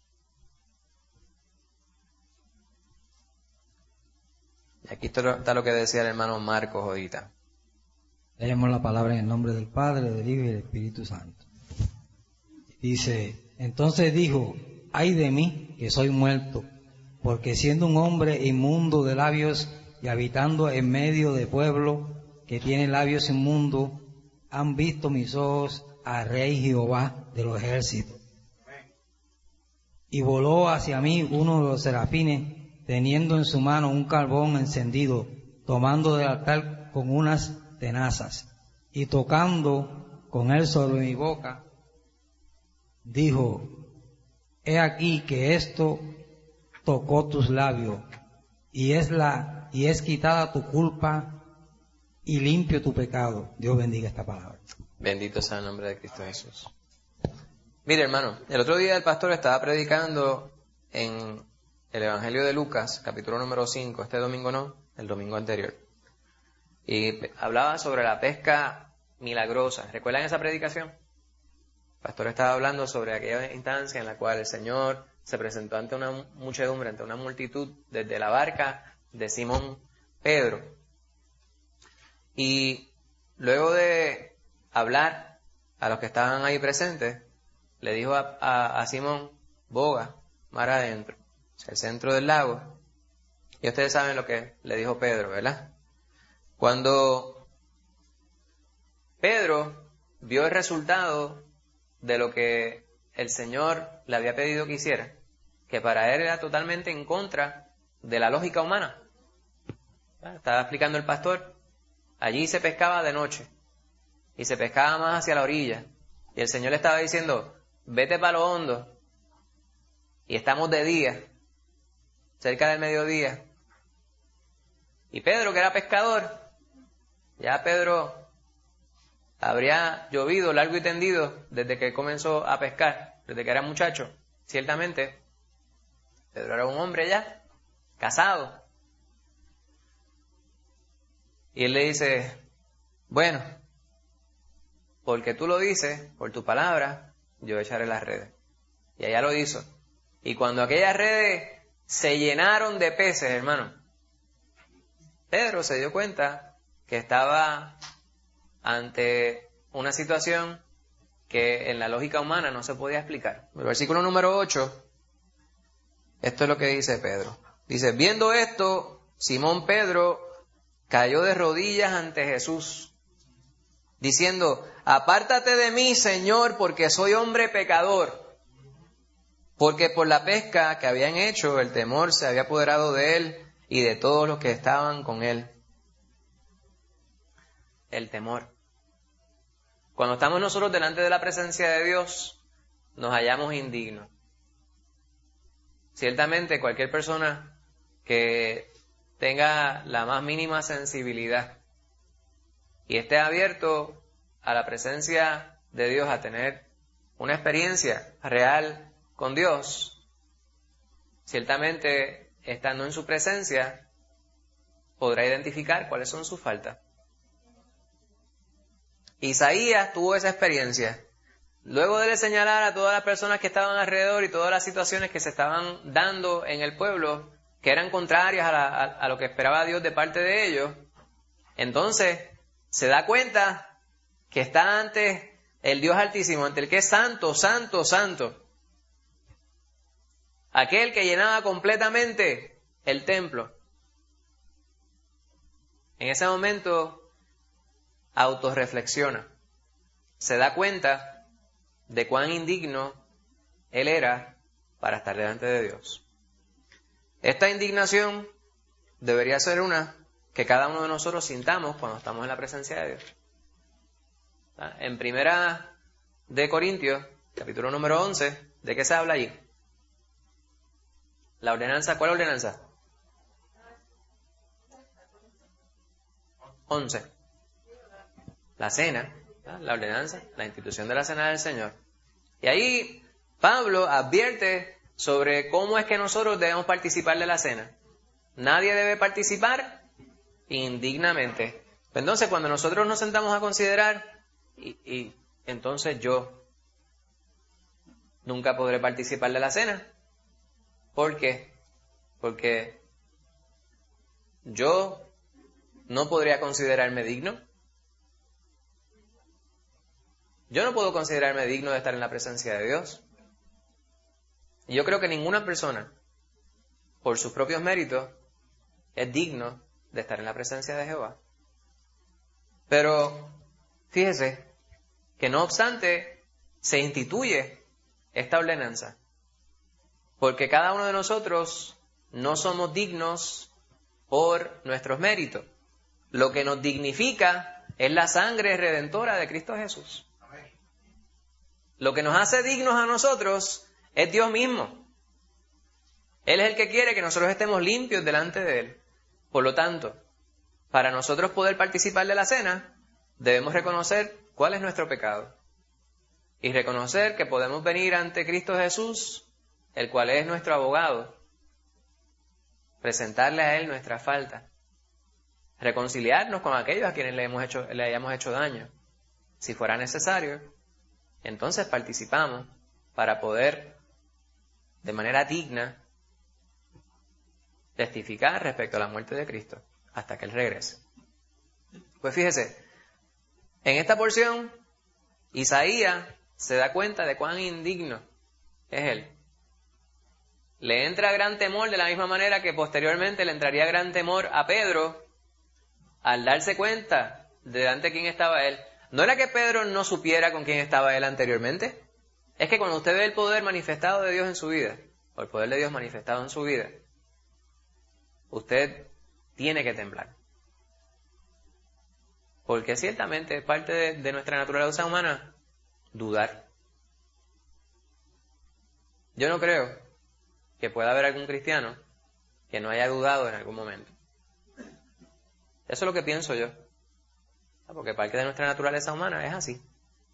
Y aquí está lo que decía el hermano Marcos ahorita. Leemos la palabra en el nombre del Padre, del Hijo y del Espíritu Santo. Dice, entonces dijo, ay de mí, que soy muerto, porque siendo un hombre inmundo de labios y habitando en medio de pueblo que tiene labios inmundos, han visto mis ojos al Rey Jehová de los ejércitos. Y voló hacia mí uno de los serafines, teniendo en su mano un carbón encendido, tomando del altar con unas tenazas, y tocando con él sobre mi boca, dijo, he aquí que esto tocó tus labios, y es la y es quitada tu culpa y limpio tu pecado. Dios bendiga esta palabra. Bendito sea el nombre de Cristo Jesús. Mire, hermano, el otro día el pastor estaba predicando en el Evangelio de Lucas, capítulo número cinco, este domingo no, el domingo anterior. Y hablaba sobre la pesca milagrosa. ¿Recuerdan esa predicación? El pastor estaba hablando sobre aquella instancia en la cual el Señor se presentó ante una muchedumbre, ante una multitud, desde la barca de Simón Pedro. Y luego de hablar a los que estaban ahí presentes, le dijo a, a, a Simón, boga, mar adentro, hacia el centro del lago. Y ustedes saben lo que le dijo Pedro, ¿verdad? Cuando Pedro vio el resultado de lo que el Señor le había pedido que hiciera, que para él era totalmente en contra de la lógica humana. Estaba explicando el pastor, allí se pescaba de noche y se pescaba más hacia la orilla. Y el Señor le estaba diciendo, vete para lo hondo. Y estamos de día, cerca del mediodía. Y Pedro, que era pescador, ya Pedro habría llovido largo y tendido desde que comenzó a pescar, desde que era muchacho. Ciertamente, Pedro era un hombre ya, casado. Y él le dice, bueno, porque tú lo dices, por tu palabra, yo echaré las redes. Y allá lo hizo. Y cuando aquellas redes se llenaron de peces, hermano, Pedro se dio cuenta que estaba ante una situación que en la lógica humana no se podía explicar. El versículo número ocho, esto es lo que dice Pedro. Dice, viendo esto, Simón Pedro cayó de rodillas ante Jesús, diciendo, apártate de mí, Señor, porque soy hombre pecador. Porque por la pesca que habían hecho, el temor se había apoderado de él y de todos los que estaban con él. El temor. Cuando estamos nosotros delante de la presencia de Dios, nos hallamos indignos. Ciertamente cualquier persona que tenga la más mínima sensibilidad y esté abierto a la presencia de Dios, a tener una experiencia real con Dios, ciertamente estando en su presencia, podrá identificar cuáles son sus faltas. Isaías tuvo esa experiencia. Luego de señalar a todas las personas que estaban alrededor y todas las situaciones que se estaban dando en el pueblo, que eran contrarias a, la, a, a lo que esperaba Dios de parte de ellos, entonces se da cuenta que está ante el Dios Altísimo, ante el que es santo, santo, santo. Aquel que llenaba completamente el templo. En ese momento autorreflexiona. Se da cuenta de cuán indigno él era para estar delante de Dios. Esta indignación debería ser una que cada uno de nosotros sintamos cuando estamos en la presencia de Dios. En Primera de Corintios, capítulo número once, ¿de qué se habla allí? La ordenanza, ¿cuál ordenanza? once. La cena, la ordenanza, la institución de la cena del Señor. Y ahí Pablo advierte sobre cómo es que nosotros debemos participar de la cena. Nadie debe participar indignamente. Entonces, cuando nosotros nos sentamos a considerar, y, y entonces yo nunca podré participar de la cena. ¿Por qué? Porque yo no podría considerarme digno. Yo no puedo considerarme digno de estar en la presencia de Dios. Y yo creo que ninguna persona, por sus propios méritos, es digno de estar en la presencia de Jehová. Pero fíjese que no obstante se instituye esta ordenanza, porque cada uno de nosotros no somos dignos por nuestros méritos. Lo que nos dignifica es la sangre redentora de Cristo Jesús. Lo que nos hace dignos a nosotros es Dios mismo. Él es el que quiere que nosotros estemos limpios delante de Él. Por lo tanto, para nosotros poder participar de la cena, debemos reconocer cuál es nuestro pecado. Y reconocer que podemos venir ante Cristo Jesús, el cual es nuestro abogado, presentarle a Él nuestra falta, reconciliarnos con aquellos a quienes le, hemos hecho, le hayamos hecho daño. Si fuera necesario, entonces participamos para poder, de manera digna, testificar respecto a la muerte de Cristo hasta que Él regrese. Pues fíjese, en esta porción, Isaías se da cuenta de cuán indigno es Él. Le entra gran temor de la misma manera que posteriormente le entraría gran temor a Pedro al darse cuenta de ante quién estaba Él. ¿No era que Pedro no supiera con quién estaba Él anteriormente? Es que cuando usted ve el poder manifestado de Dios en su vida, o el poder de Dios manifestado en su vida, usted tiene que temblar. Porque ciertamente es parte de, de nuestra naturaleza humana dudar. Yo no creo que pueda haber algún cristiano que no haya dudado en algún momento. Eso es lo que pienso yo. Porque parte de nuestra naturaleza humana es así.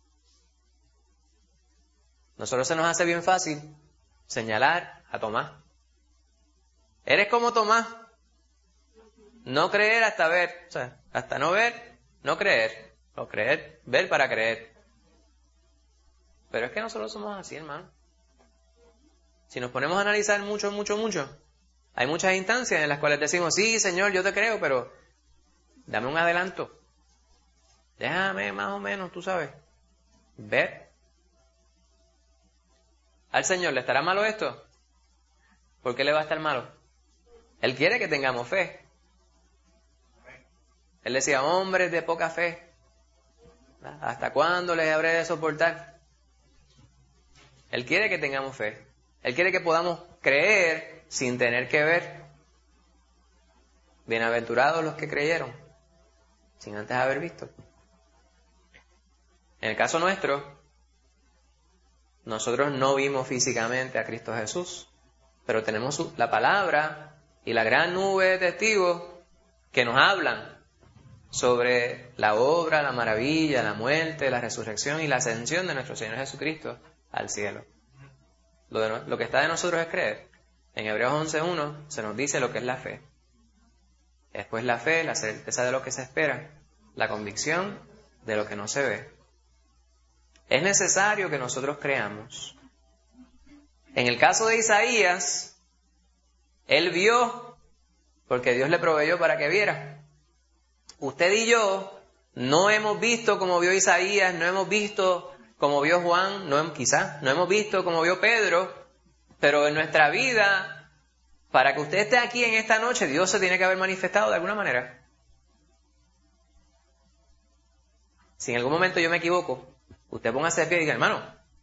Nosotros se nos hace bien fácil señalar a Tomás. Eres como Tomás. No creer hasta ver. O sea, hasta no ver, no creer. O creer, ver para creer. Pero es que nosotros somos así, hermano. Si nos ponemos a analizar mucho, mucho, mucho, hay muchas instancias en las cuales decimos, sí, Señor, yo te creo, pero dame un adelanto. Déjame más o menos, tú sabes, ver. ¿Al Señor le estará malo esto? ¿Por qué le va a estar malo? Él quiere que tengamos fe. Él decía, hombres de poca fe, ¿hasta cuándo les habré de soportar? Él quiere que tengamos fe. Él quiere que podamos creer sin tener que ver. Bienaventurados los que creyeron sin antes haber visto. En el caso nuestro, nosotros no vimos físicamente a Cristo Jesús, pero tenemos la palabra y la gran nube de testigos que nos hablan sobre la obra, la maravilla, la muerte, la resurrección y la ascensión de nuestro Señor Jesucristo al cielo. Lo, de, lo que está de nosotros es creer. En Hebreos once uno se nos dice lo que es la fe. Después la fe, la certeza de lo que se espera, la convicción de lo que no se ve. Es necesario que nosotros creamos. En el caso de Isaías, él vio porque Dios le proveyó para que viera. usted y yo no hemos visto como vio Isaías, no hemos visto como vio Juan, no, quizás no hemos visto como vio Pedro, pero en nuestra vida, para que usted esté aquí en esta noche, Dios se tiene que haber manifestado de alguna manera. Si en algún momento yo me equivoco, usted póngase de pie y diga, hermano,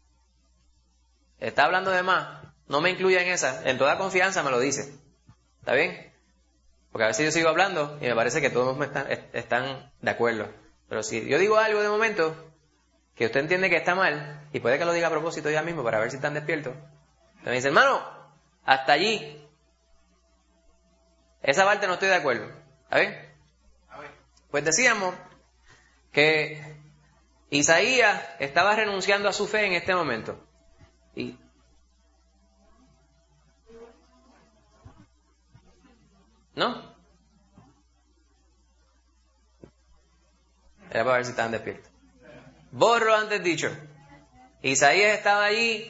está hablando de más, no me incluya en esa, en toda confianza me lo dice. ¿Está bien? Porque a veces yo sigo hablando y me parece que todos me están, están de acuerdo. Pero si yo digo algo de momento que usted entiende que está mal, y puede que lo diga a propósito ya mismo para ver si están despiertos, usted me dice, hermano, hasta allí. Esa parte no estoy de acuerdo. ¿Está bien? Pues decíamos que Isaías estaba renunciando a su fe en este momento. Y ¿no? Era para ver si estaban despiertos. Borro antes dicho. Isaías estaba allí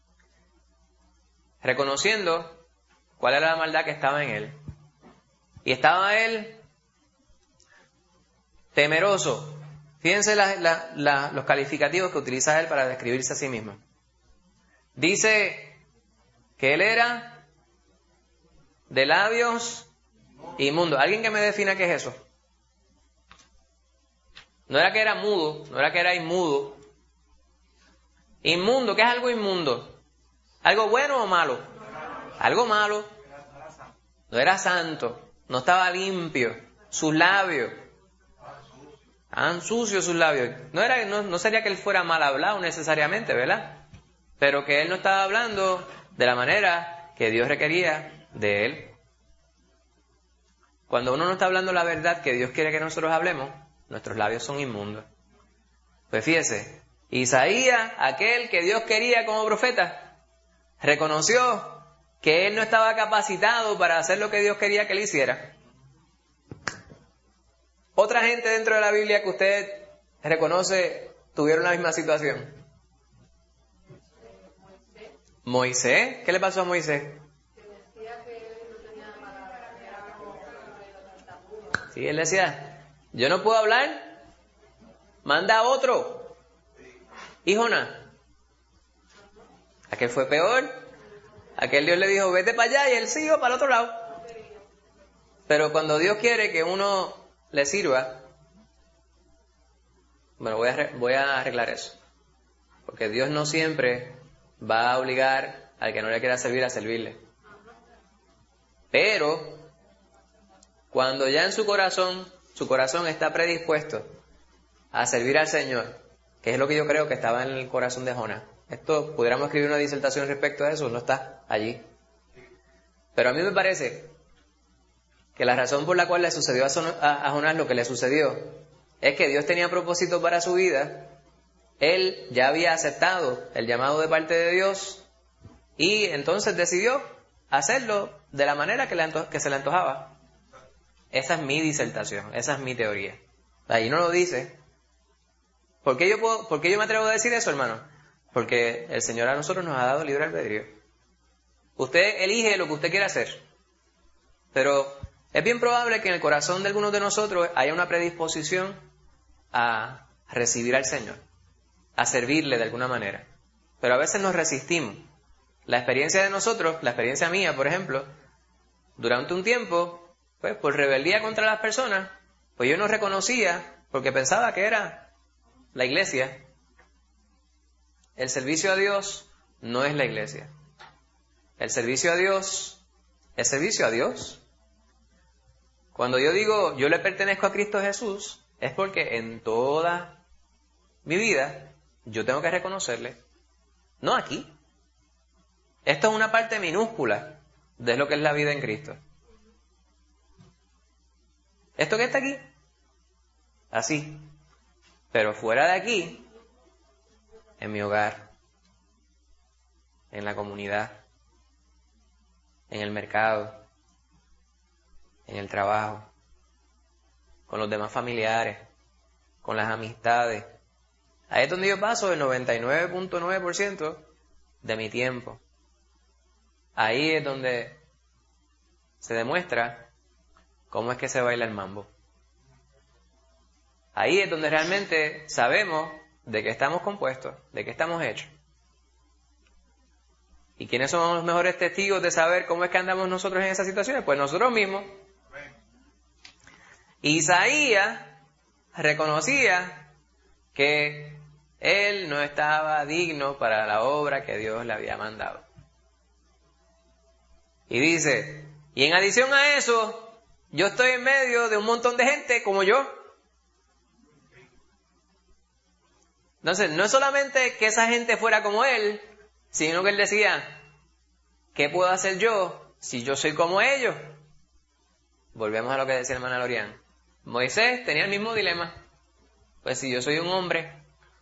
reconociendo cuál era la maldad que estaba en él. Y estaba él temeroso. Fíjense la, la, la, los calificativos que utiliza él para describirse a sí mismo. Dice que él era de labios inmundos. ¿Alguien que me defina qué es eso? No era que era mudo, no era que era inmundo. Inmundo, ¿qué es algo inmundo? ¿Algo bueno o malo? Algo malo. No era santo, no estaba limpio. Sus labios estaban sucios, sus labios. No era, no, no sería que él fuera mal hablado necesariamente, ¿verdad? Pero que él no estaba hablando de la manera que Dios requería de él. Cuando uno no está hablando la verdad que Dios quiere que nosotros hablemos, nuestros labios son inmundos. Pues fíjese, Isaías, aquel que Dios quería como profeta, reconoció que él no estaba capacitado para hacer lo que Dios quería que él hiciera. Otra gente dentro de la Biblia que usted reconoce tuvieron la misma situación. Moisés, ¿qué le pasó a Moisés? Sí, él decía, yo no puedo hablar, manda a otro. ¿Y Jonás? Aquel fue peor. Aquel Dios le dijo, vete para allá, y él siguió para el otro lado. Pero cuando Dios quiere que uno le sirva, bueno, voy a, voy a arreglar eso. Porque Dios no siempre va a obligar al que no le quiera servir a servirle. Pero cuando ya en su corazón, su corazón está predispuesto a servir al Señor, que es lo que yo creo que estaba en el corazón de Jonás. Esto, pudiéramos escribir una disertación respecto a eso, no está allí. Pero a mí me parece que la razón por la cual le sucedió a Jonás lo que le sucedió es que Dios tenía propósito para su vida. Él ya había aceptado el llamado de parte de Dios y entonces decidió hacerlo de la manera que, le anto- que se le antojaba. Esa es mi disertación, esa es mi teoría. Ahí no lo dice. ¿Por qué yo puedo, por qué yo me atrevo a decir eso, hermano? Porque el Señor a nosotros nos ha dado libre albedrío. Usted elige lo que usted quiera hacer. Pero es bien probable que en el corazón de algunos de nosotros haya una predisposición a recibir al Señor, a servirle de alguna manera. Pero a veces nos resistimos. La experiencia de nosotros, la experiencia mía, por ejemplo, durante un tiempo, pues por rebeldía contra las personas, pues yo no reconocía, porque pensaba que era la iglesia. El servicio a Dios no es la iglesia. El servicio a Dios es servicio a Dios. Cuando yo digo yo le pertenezco a Cristo Jesús, es porque en toda mi vida yo tengo que reconocerle. No aquí. Esto es una parte minúscula de lo que es la vida en Cristo. Esto que está aquí, así. Pero fuera de aquí, en mi hogar, en la comunidad, en el mercado, en el trabajo, con los demás familiares, con las amistades. Ahí es donde yo paso el noventa y nueve punto nueve por ciento de mi tiempo. Ahí es donde se demuestra cómo es que se baila el mambo. Ahí es donde realmente sabemos de qué estamos compuestos, de qué estamos hechos. ¿Y quiénes son los mejores testigos de saber cómo es que andamos nosotros en esas situaciones? Pues nosotros mismos. Isaías reconocía que él no estaba digno para la obra que Dios le había mandado. Y dice, y en adición a eso, yo estoy en medio de un montón de gente como yo. Entonces, no es solamente que esa gente fuera como él, sino que él decía, ¿qué puedo hacer yo si yo soy como ellos? Volvemos a lo que decía el hermano Lorian. Moisés tenía el mismo dilema. Pues si yo soy un hombre,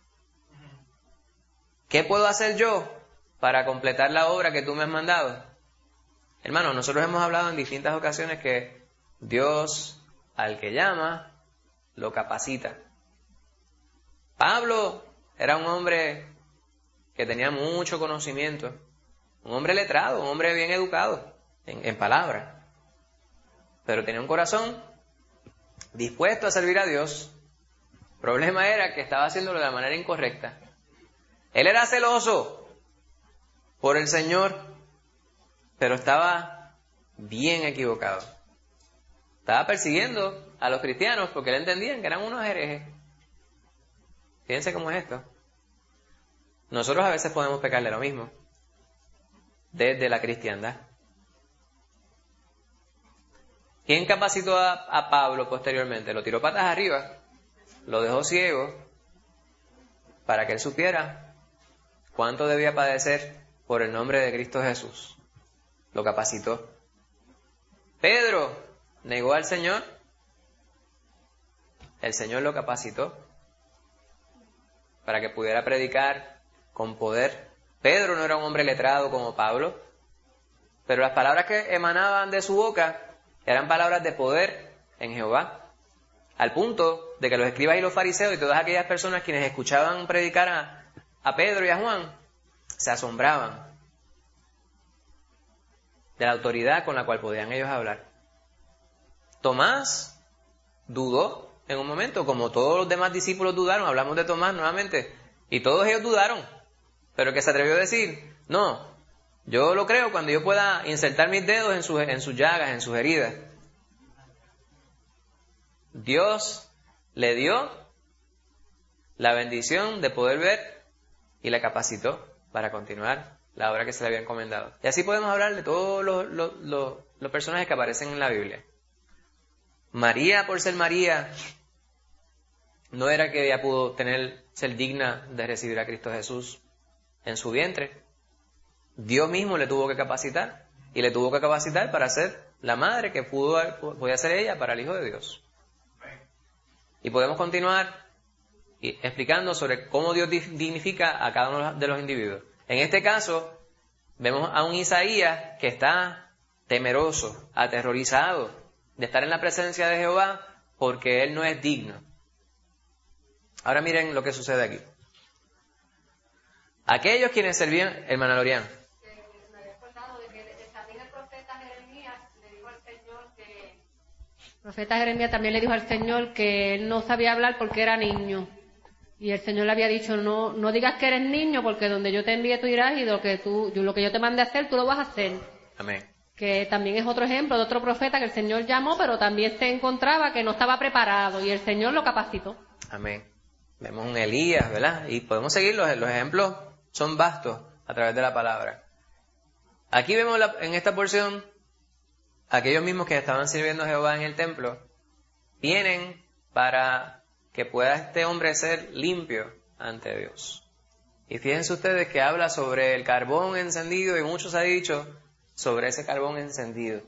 ¿qué puedo hacer yo para completar la obra que tú me has mandado? Hermano, nosotros hemos hablado en distintas ocasiones que Dios, al que llama, lo capacita. Pablo era un hombre que tenía mucho conocimiento, un hombre letrado, un hombre bien educado en, en palabras, pero tenía un corazón dispuesto a servir a Dios. El problema era que estaba haciéndolo de la manera incorrecta. Él era celoso por el Señor, pero estaba bien equivocado. Estaba persiguiendo a los cristianos porque él entendía que eran unos herejes. Fíjense cómo es esto. Nosotros a veces podemos pecarle lo mismo desde la cristiandad. ¿Quién capacitó a, a Pablo posteriormente? Lo tiró patas arriba, lo dejó ciego para que él supiera cuánto debía padecer por el nombre de Cristo Jesús. Lo capacitó. Pedro negó al Señor. El Señor lo capacitó para que pudiera predicar con poder. Pedro no era un hombre letrado como Pablo, pero las palabras que emanaban de su boca eran palabras de poder en Jehová, al punto de que los escribas y los fariseos y todas aquellas personas quienes escuchaban predicar a, a Pedro y a Juan se asombraban de la autoridad con la cual podían ellos hablar. Tomás dudó en un momento, como todos los demás discípulos dudaron. Hablamos de Tomás nuevamente, y todos ellos dudaron, pero que se atrevió a decir, no, yo lo creo cuando yo pueda insertar mis dedos en sus, en sus llagas, en sus heridas. Dios le dio la bendición de poder ver y la capacitó para continuar la obra que se le había encomendado. Y así podemos hablar de todos los, los, los, los personajes que aparecen en la Biblia. María, por ser María, no era que ella pudo tener, ser digna de recibir a Cristo Jesús en su vientre. Dios mismo le tuvo que capacitar, y le tuvo que capacitar para ser la madre que pudo, podía ser ella para el Hijo de Dios. Y podemos continuar explicando sobre cómo Dios dignifica a cada uno de los individuos. En este caso, vemos a un Isaías que está temeroso, aterrorizado de estar en la presencia de Jehová porque él no es digno. Ahora miren lo que sucede aquí. Aquellos quienes servían, hermana Lorian. Me había acordado de que también el profeta Jeremías le dijo al Señor que... El profeta Jeremías también le dijo al Señor que él no sabía hablar porque era niño. Y el Señor le había dicho, no, no digas que eres niño, porque donde yo te envíe tú irás y lo que, tú, lo que yo te mande a hacer, tú lo vas a hacer. Amén. Que también es otro ejemplo de otro profeta que el Señor llamó, pero también se encontraba que no estaba preparado y el Señor lo capacitó. Amén. Vemos un Elías, ¿verdad? Y podemos seguir, los, los ejemplos son vastos a través de la palabra. Aquí vemos la, en esta porción, aquellos mismos que estaban sirviendo a Jehová en el templo, vienen para que pueda este hombre ser limpio ante Dios. Y fíjense ustedes que habla sobre el carbón encendido, y muchos han dicho sobre ese carbón encendido.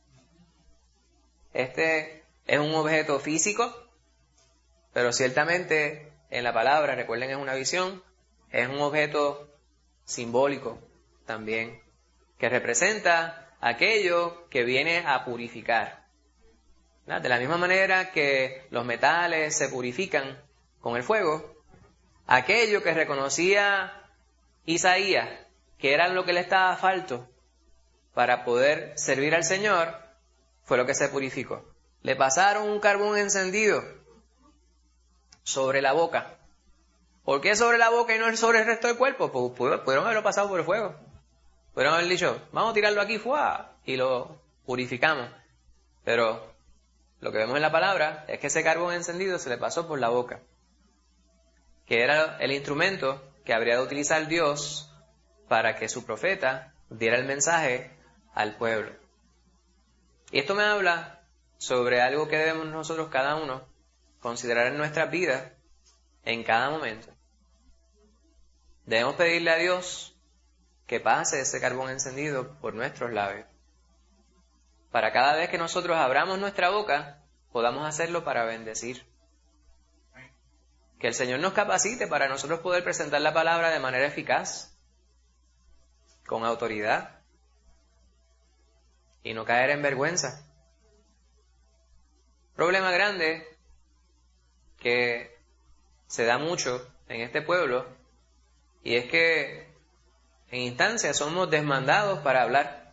Este es un objeto físico, pero ciertamente en la palabra, recuerden, es una visión, es un objeto simbólico también, que representa aquello que viene a purificar. ¿Verdad? De la misma manera que los metales se purifican con el fuego, aquello que reconocía Isaías, que era lo que le estaba falto para poder servir al Señor, fue lo que se purificó. Le pasaron un carbón encendido sobre la boca. ¿Por qué sobre la boca y no sobre el resto del cuerpo? Pues pudieron haberlo pasado por el fuego. Pudieron haber dicho, vamos a tirarlo aquí, ¡fua! Y lo purificamos. Pero lo que vemos en la palabra es que ese carbón encendido se le pasó por la boca, que era el instrumento que habría de utilizar Dios para que su profeta diera el mensaje al pueblo. Y esto me habla sobre algo que debemos nosotros cada uno considerar en nuestras vidas en cada momento. Debemos pedirle a Dios que pase ese carbón encendido por nuestros labios, para cada vez que nosotros abramos nuestra boca, podamos hacerlo para bendecir. Que el Señor nos capacite para nosotros poder presentar la palabra de manera eficaz, con autoridad, y no caer en vergüenza. Problema grande que se da mucho en este pueblo, y es que en instancias somos desmandados para hablar.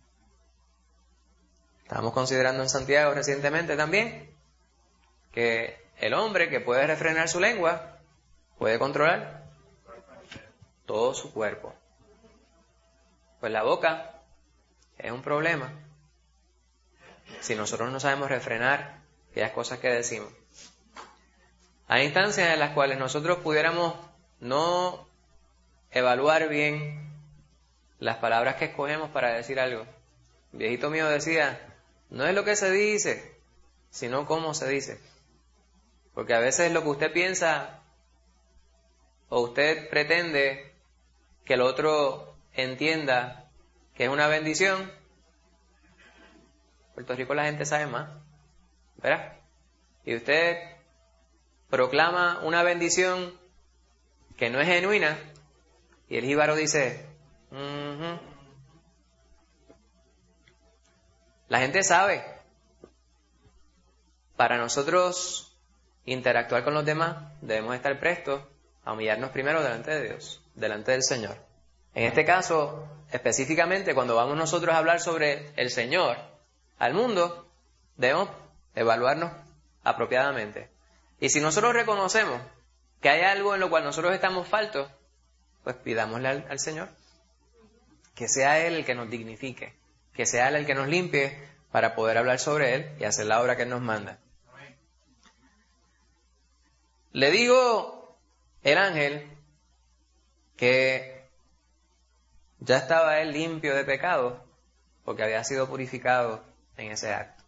Estamos considerando en Santiago recientemente también que el hombre que puede refrenar su lengua puede controlar todo su cuerpo. Pues la boca es un problema si nosotros no sabemos refrenar aquellas cosas que decimos. Hay instancias en las cuales nosotros pudiéramos no evaluar bien las palabras que escogemos para decir algo. Un viejito mío decía, no es lo que se dice, sino cómo se dice. Porque a veces lo que usted piensa o usted pretende que el otro entienda que es una bendición. En Puerto Rico la gente sabe más, ¿verdad? Y usted proclama una bendición que no es genuina y el jíbaro dice, uh-huh. La gente sabe. Para nosotros interactuar con los demás, debemos estar prestos a humillarnos primero delante de Dios, delante del Señor. En este caso, específicamente, cuando vamos nosotros a hablar sobre el Señor al mundo, debemos evaluarnos apropiadamente. Y si nosotros reconocemos que hay algo en lo cual nosotros estamos faltos, pues pidámosle al, al Señor que sea Él el que nos dignifique, que sea Él el que nos limpie para poder hablar sobre Él y hacer la obra que Él nos manda. Le digo el ángel que ya estaba él limpio de pecado porque había sido purificado en ese acto.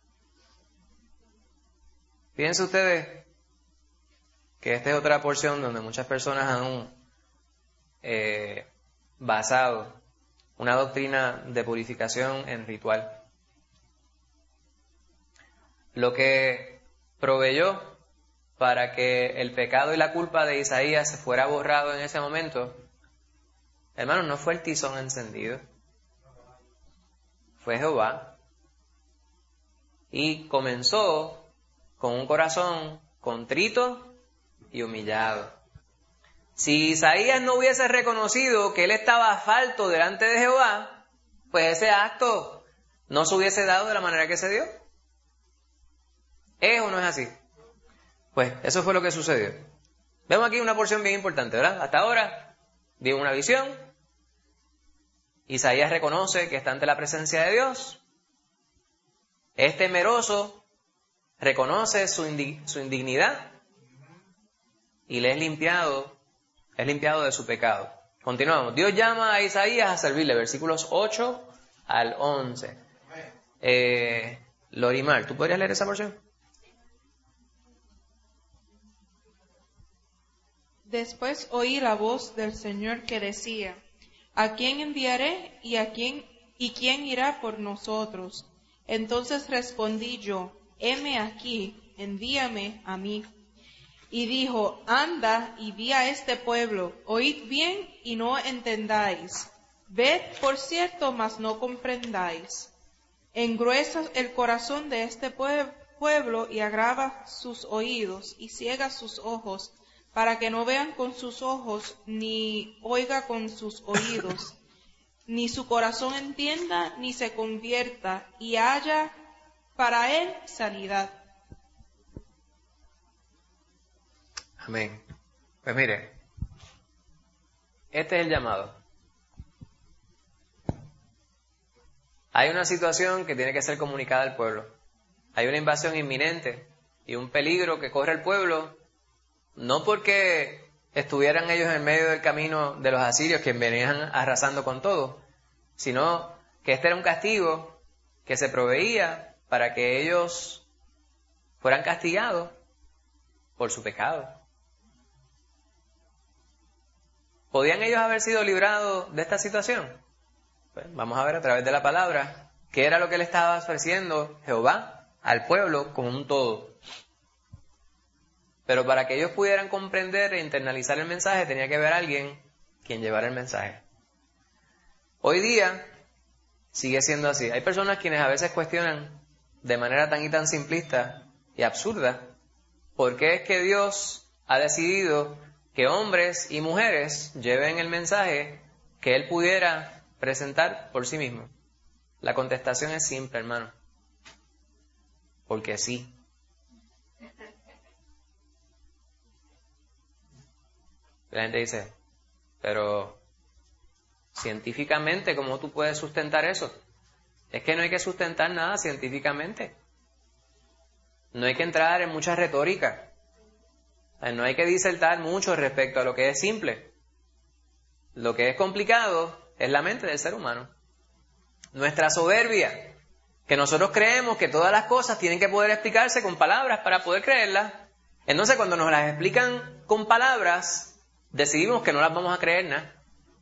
Fíjense ustedes que esta es otra porción donde muchas personas han eh, basado una doctrina de purificación en ritual. Lo que proveyó para que el pecado y la culpa de Isaías se fuera borrado en ese momento, hermanos, no fue el tizón encendido, fue Jehová. Y comenzó con un corazón contrito y humillado. Si Isaías no hubiese reconocido que él estaba falto delante de Jehová, pues ese acto no se hubiese dado de la manera que se dio. ¿Es o no es así? Pues eso fue lo que sucedió. Vemos aquí una porción bien importante, ¿verdad? Hasta ahora vimos una visión. Isaías reconoce que está ante la presencia de Dios. Es temeroso, reconoce su, indi- su indignidad y le es limpiado, es limpiado de su pecado. Continuamos. Dios llama a Isaías a servirle, versículos ocho al once. Eh, Lorimar, ¿tú podrías leer esa porción? Después oí la voz del Señor que decía, ¿a quién enviaré y a quién y quién irá por nosotros? Entonces respondí yo, heme aquí, envíame a mí. Y dijo, anda y vi a este pueblo, oíd bien y no entendáis, ved por cierto, mas no comprendáis. Engruesa el corazón de este pue- pueblo y agrava sus oídos y ciega sus ojos, para que no vean con sus ojos, ni oiga con sus oídos, ni su corazón entienda, ni se convierta, y haya para él sanidad. Amén. Pues mire, este es el llamado. Hay una situación que tiene que ser comunicada al pueblo. Hay una invasión inminente y un peligro que corre el pueblo, no porque estuvieran ellos en medio del camino de los asirios que venían arrasando con todo, sino que este era un castigo que se proveía para que ellos fueran castigados por su pecado. ¿Podían ellos haber sido librados de esta situación? Pues vamos a ver a través de la palabra qué era lo que le estaba ofreciendo Jehová al pueblo como un todo. Pero para que ellos pudieran comprender e internalizar el mensaje, tenía que haber alguien quien llevara el mensaje. Hoy día sigue siendo así. Hay personas quienes a veces cuestionan de manera tan y tan simplista y absurda por qué es que Dios ha decidido que hombres y mujeres lleven el mensaje que Él pudiera presentar por sí mismo. La contestación es simple, hermano. Porque sí. La gente dice, pero científicamente, ¿cómo tú puedes sustentar eso? Es que no hay que sustentar nada científicamente. No hay que entrar en mucha retórica. No hay que disertar mucho respecto a lo que es simple. Lo que es complicado es la mente del ser humano. Nuestra soberbia, que nosotros creemos que todas las cosas tienen que poder explicarse con palabras para poder creerlas. Entonces, cuando nos las explican con palabras, decidimos que no las vamos a creer nada.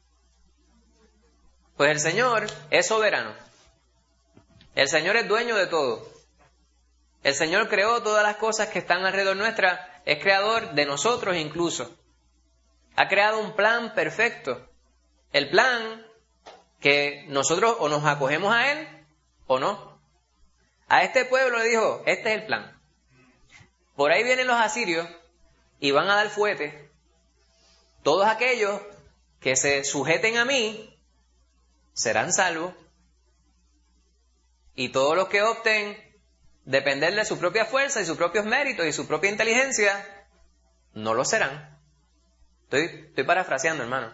Pues el Señor es soberano. El Señor es dueño de todo. El Señor creó todas las cosas que están alrededor nuestra. Es creador de nosotros incluso. Ha creado un plan perfecto. El plan que nosotros o nos acogemos a Él o no. A este pueblo le dijo, este es el plan. Por ahí vienen los asirios y van a dar fuete. Todos aquellos que se sujeten a mí serán salvos. Y todos los que opten depender de su propia fuerza y sus propios méritos y su propia inteligencia, no lo serán. Estoy, estoy parafraseando, hermano.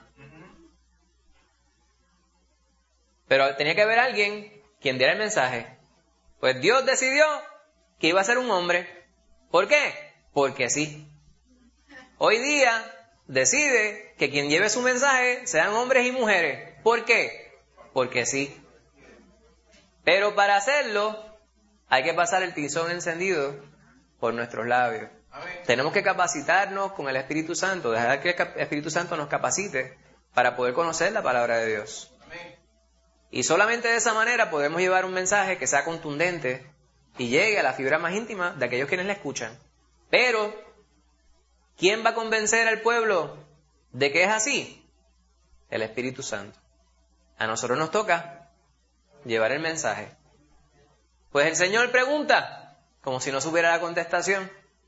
Pero tenía que haber alguien quien diera el mensaje. Pues Dios decidió que iba a ser un hombre. ¿Por qué? Porque sí. Hoy día decide que quien lleve su mensaje sean hombres y mujeres. ¿Por qué? Porque sí. Pero para hacerlo hay que pasar el tizón encendido por nuestros labios. Amén. Tenemos que capacitarnos con el Espíritu Santo, dejar que el Espíritu Santo nos capacite para poder conocer la palabra de Dios. Amén. Y solamente de esa manera podemos llevar un mensaje que sea contundente y llegue a la fibra más íntima de aquellos quienes la escuchan. Pero, ¿quién va a convencer al pueblo de que es así? El Espíritu Santo. A nosotros nos toca llevar el mensaje. Pues el Señor pregunta, como si no supiera la contestación.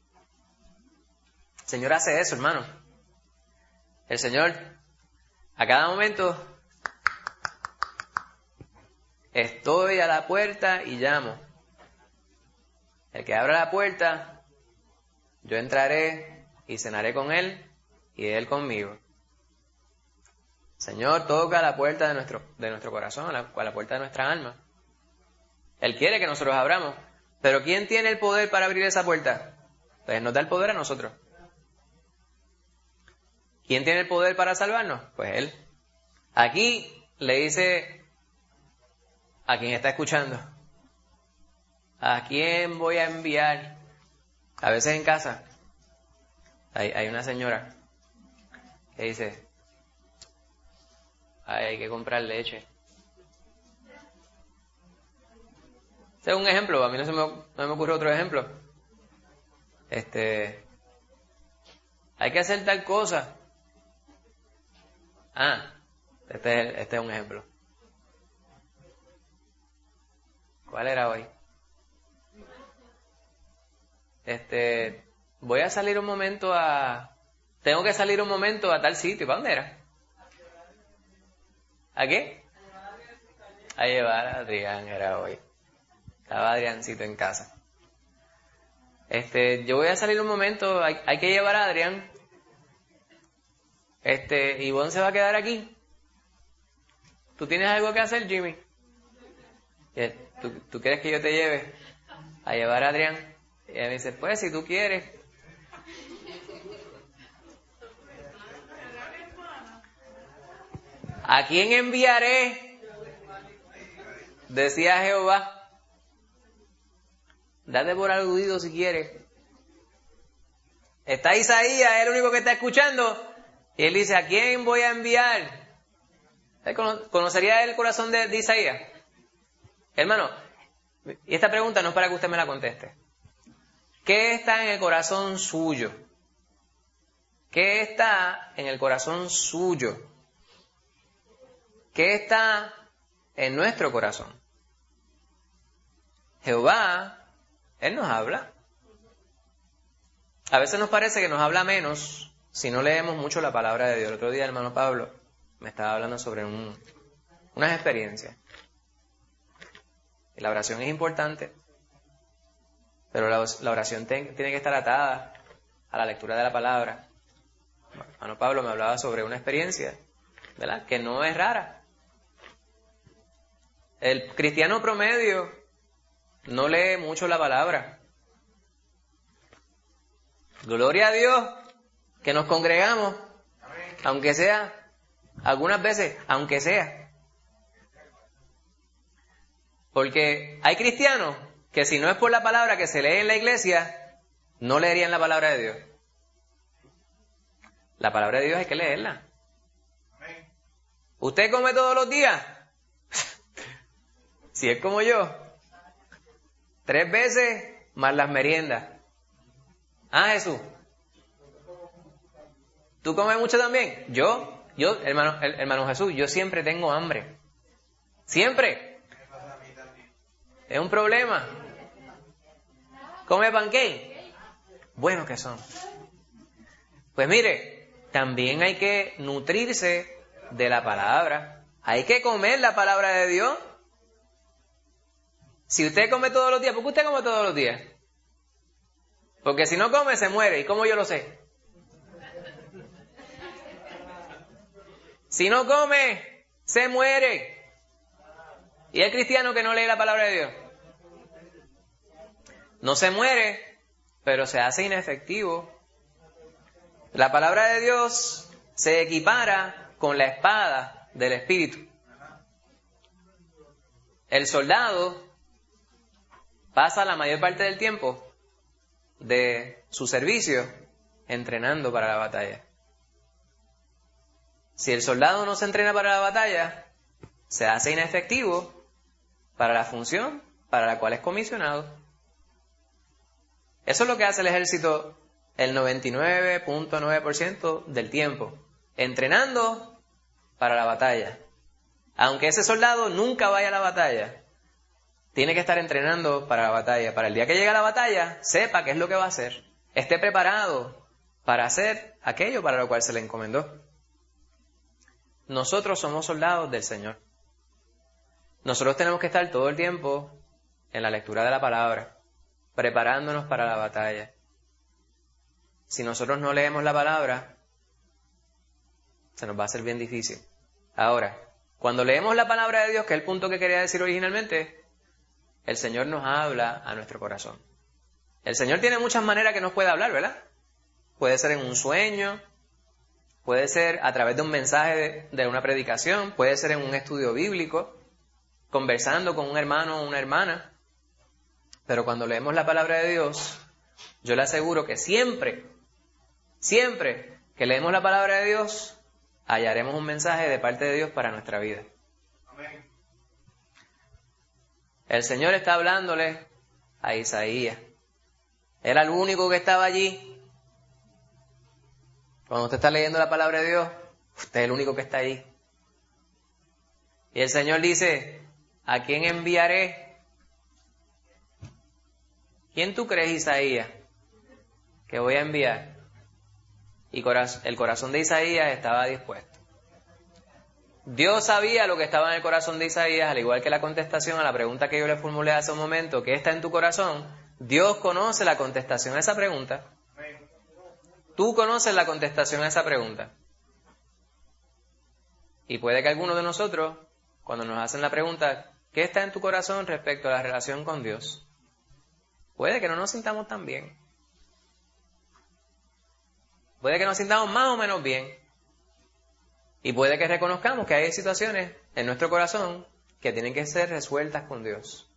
El Señor hace eso, hermano. El Señor, a cada momento, estoy a la puerta y llamo. El que abra la puerta, yo entraré y cenaré con él y él conmigo. Señor, toca la puerta de nuestro, de nuestro corazón, a la, a la puerta de nuestra alma. Él quiere que nosotros abramos. Pero ¿quién tiene el poder para abrir esa puerta? Pues nos da el poder a nosotros. ¿Quién tiene el poder para salvarnos? Pues Él. Aquí le dice a quien está escuchando, ¿a quién voy a enviar? A veces en casa hay, hay una señora que dice, ay, hay que comprar leche. Este es un ejemplo, a mí no se me, no me ocurre otro ejemplo. Este, hay que hacer tal cosa. Ah, este es, este es un ejemplo. ¿Cuál era hoy? Este, voy a salir un momento a, tengo que salir un momento a tal sitio. ¿Para dónde era? ¿A qué? A llevar a Adrián, era hoy. Estaba Adriancito en casa. Este, yo voy a salir un momento, hay, hay que llevar a Adrián este, Ivonne se va a quedar aquí. ¿Tú tienes algo que hacer, Jimmy? ¿Tú, ¿Tú quieres que yo te lleve a llevar a Adrián? Y ella me dice, pues, si tú quieres. ¿A quién enviaré? Decía Jehová. Date por aludido si quieres. Está Isaías, es el único que está escuchando. Y él dice, ¿a quién voy a enviar? ¿Conocería el corazón de, de Isaías? Hermano, y esta pregunta no es para que usted me la conteste. ¿Qué está en el corazón suyo? ¿Qué está en el corazón suyo? ¿Qué está en nuestro corazón? Jehová, Él nos habla. A veces nos parece que nos habla menos si no leemos mucho la palabra de Dios. El otro día el hermano Pablo me estaba hablando sobre un, unas experiencias. Y la oración es importante, pero la, la oración ten, tiene que estar atada a la lectura de la palabra. El hermano Pablo me hablaba sobre una experiencia, ¿verdad?, que no es rara. El cristiano promedio no lee mucho la palabra. Gloria a Dios que nos congregamos, aunque sea, algunas veces, aunque sea. Porque hay cristianos que si no es por la palabra que se lee en la iglesia, no leerían la palabra de Dios. La palabra de Dios hay que leerla. ¿Usted come todos los días? Si es como yo, tres veces más las meriendas. Ah, Jesús, ¿tú comes mucho también? Yo, yo, hermano, hermano Jesús, yo siempre tengo hambre. Siempre. Es un problema. ¿Come pancake? Buenos que son. Pues mire, también hay que nutrirse de la palabra. Hay que comer la palabra de Dios. Si usted come todos los días, ¿por qué usted come todos los días? Porque si no come, se muere. ¿Y cómo yo lo sé? Si no come, se muere. ¿Y el cristiano que no lee la palabra de Dios? No se muere, pero se hace inefectivo. La palabra de Dios se equipara con la espada del Espíritu. El soldado pasa la mayor parte del tiempo de su servicio entrenando para la batalla. Si el soldado no se entrena para la batalla, se hace inefectivo para la función para la cual es comisionado. Eso es lo que hace el ejército el noventa y nueve punto nueve por ciento del tiempo, entrenando para la batalla. Aunque ese soldado nunca vaya a la batalla, tiene que estar entrenando para la batalla. Para el día que llegue a la batalla, sepa qué es lo que va a hacer. Esté preparado para hacer aquello para lo cual se le encomendó. Nosotros somos soldados del Señor. Nosotros tenemos que estar todo el tiempo en la lectura de la palabra, preparándonos para la batalla. Si nosotros no leemos la palabra, se nos va a hacer bien difícil. Ahora, cuando leemos la palabra de Dios, que es el punto que quería decir originalmente, el Señor nos habla a nuestro corazón. El Señor tiene muchas maneras que nos puede hablar, ¿verdad? Puede ser en un sueño, puede ser a través de un mensaje de, de una predicación, puede ser en un estudio bíblico, conversando con un hermano o una hermana. Pero cuando leemos la palabra de Dios, yo le aseguro que siempre, siempre que leemos la palabra de Dios, hallaremos un mensaje de parte de Dios para nuestra vida. Amén. El Señor está hablándole a Isaías. Era el único que estaba allí. Cuando usted está leyendo la palabra de Dios, usted es el único que está allí. Y el Señor dice, ¿a quién enviaré? ¿Quién tú crees, Isaías, que voy a enviar? Y el corazón de Isaías estaba dispuesto. Dios sabía lo que estaba en el corazón de Isaías, al igual que la contestación a la pregunta que yo le formulé hace un momento, ¿qué está en tu corazón? Dios conoce la contestación a esa pregunta. Tú conoces la contestación a esa pregunta. Y puede que algunos de nosotros, cuando nos hacen la pregunta, ¿qué está en tu corazón respecto a la relación con Dios? Puede que no nos sintamos tan bien. Puede que nos sintamos más o menos bien. Y puede que reconozcamos que hay situaciones en nuestro corazón que tienen que ser resueltas con Dios.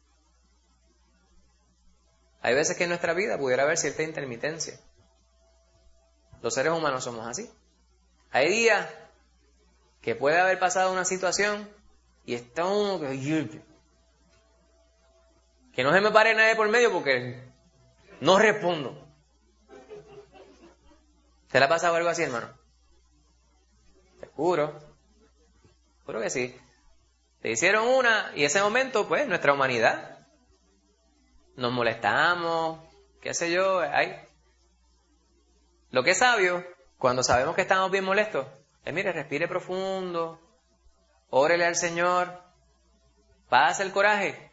Hay veces que en nuestra vida pudiera haber cierta intermitencia. Los seres humanos somos así. Hay días que puede haber pasado una situación y está uno que... que no se me pare nadie por medio porque no respondo. ¿Se le ha pasado algo así, hermano? Seguro. Seguro que sí. Te hicieron una y ese momento, pues, nuestra humanidad. Nos molestamos, qué sé yo. Hay. Lo que es sabio, cuando sabemos que estamos bien molestos, es, mire, respire profundo, órele al Señor, pase el coraje.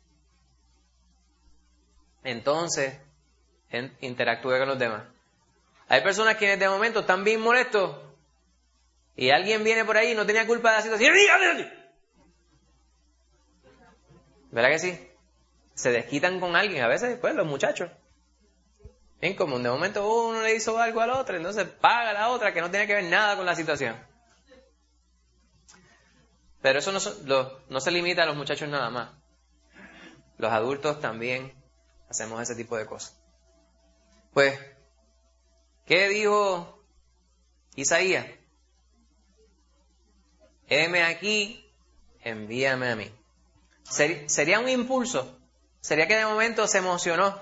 Entonces, interactúe con los demás. Hay personas quienes de momento están bien molestos y alguien viene por ahí y no tenía culpa de la situación. ¿Verdad que sí? Se desquitan con alguien. A veces, pues, los muchachos. En común, de momento uno le hizo algo al otro, entonces paga a la otra que no tiene que ver nada con la situación. Pero eso no, lo, no se limita a los muchachos nada más. Los adultos también hacemos ese tipo de cosas. Pues, ¿qué dijo Isaías? Heme aquí, envíame a mí. Ser, sería un impulso. Sería que de momento se emocionó.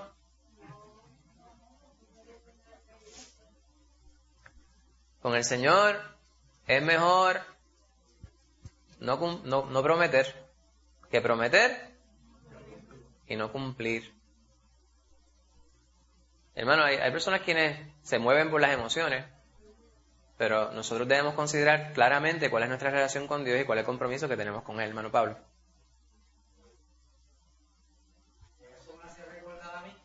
Con el Señor es mejor no, no, no prometer que prometer y no cumplir. Hermano, hay, hay personas quienes se mueven por las emociones, pero nosotros debemos considerar claramente cuál es nuestra relación con Dios y cuál es el compromiso que tenemos con Él, hermano Pablo. Eso me hace recordar a mí.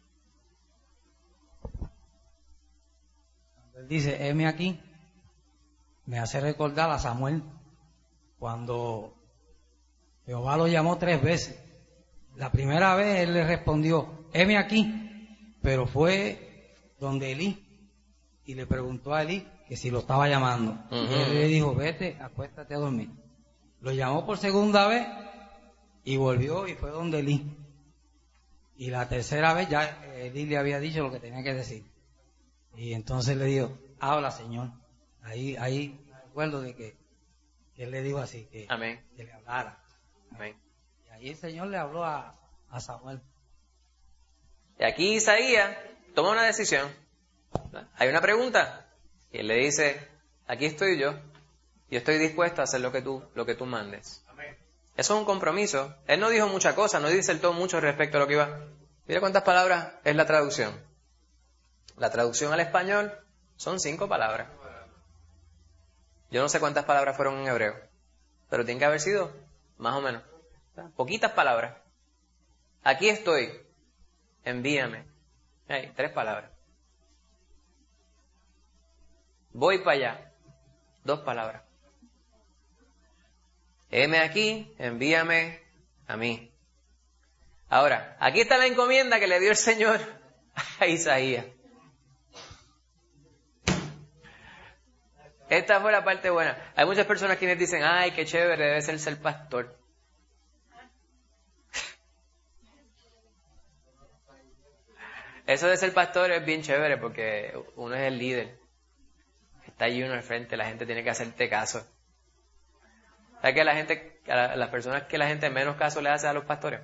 Cuando él dice, heme aquí, me hace recordar a Samuel, cuando Jehová lo llamó tres veces. La primera vez él le respondió, heme aquí, pero fue donde Elí y le preguntó a Elí que si lo estaba llamando. Uh-huh. Y él le dijo, vete, acuéstate a dormir. Lo llamó por segunda vez y volvió y fue donde Elí. Y la tercera vez ya Elí le había dicho lo que tenía que decir. Y entonces le dijo, habla, Señor. Ahí, ahí me acuerdo de que, que él le dijo así, que, Amén. que le hablara. Amén. Y ahí el Señor le habló a, a Samuel. Y aquí Isaías toma una decisión. Hay una pregunta. Y él le dice, aquí estoy yo. Yo estoy dispuesto a hacer lo que tú, lo que tú mandes. Amén. Eso es un compromiso. Él no dijo mucha cosa, no disertó mucho respecto a lo que iba. Mira cuántas palabras es la traducción. La traducción al español son cinco palabras. Yo no sé cuántas palabras fueron en hebreo, pero tienen que haber sido más o menos. Poquitas palabras. Aquí estoy. Envíame. Hay tres palabras. Voy para allá. Dos palabras. Heme aquí, envíame a mí. Ahora, aquí está la encomienda que le dio el Señor a Isaías. Esta fue la parte buena. Hay muchas personas quienes dicen, ay, qué chévere debe ser ser pastor. Eso de ser pastor es bien chévere porque uno es el líder. Está allí uno al frente, la gente tiene que hacerte caso. ¿Sabes que la gente, a las personas que la gente menos caso le hace a los pastores?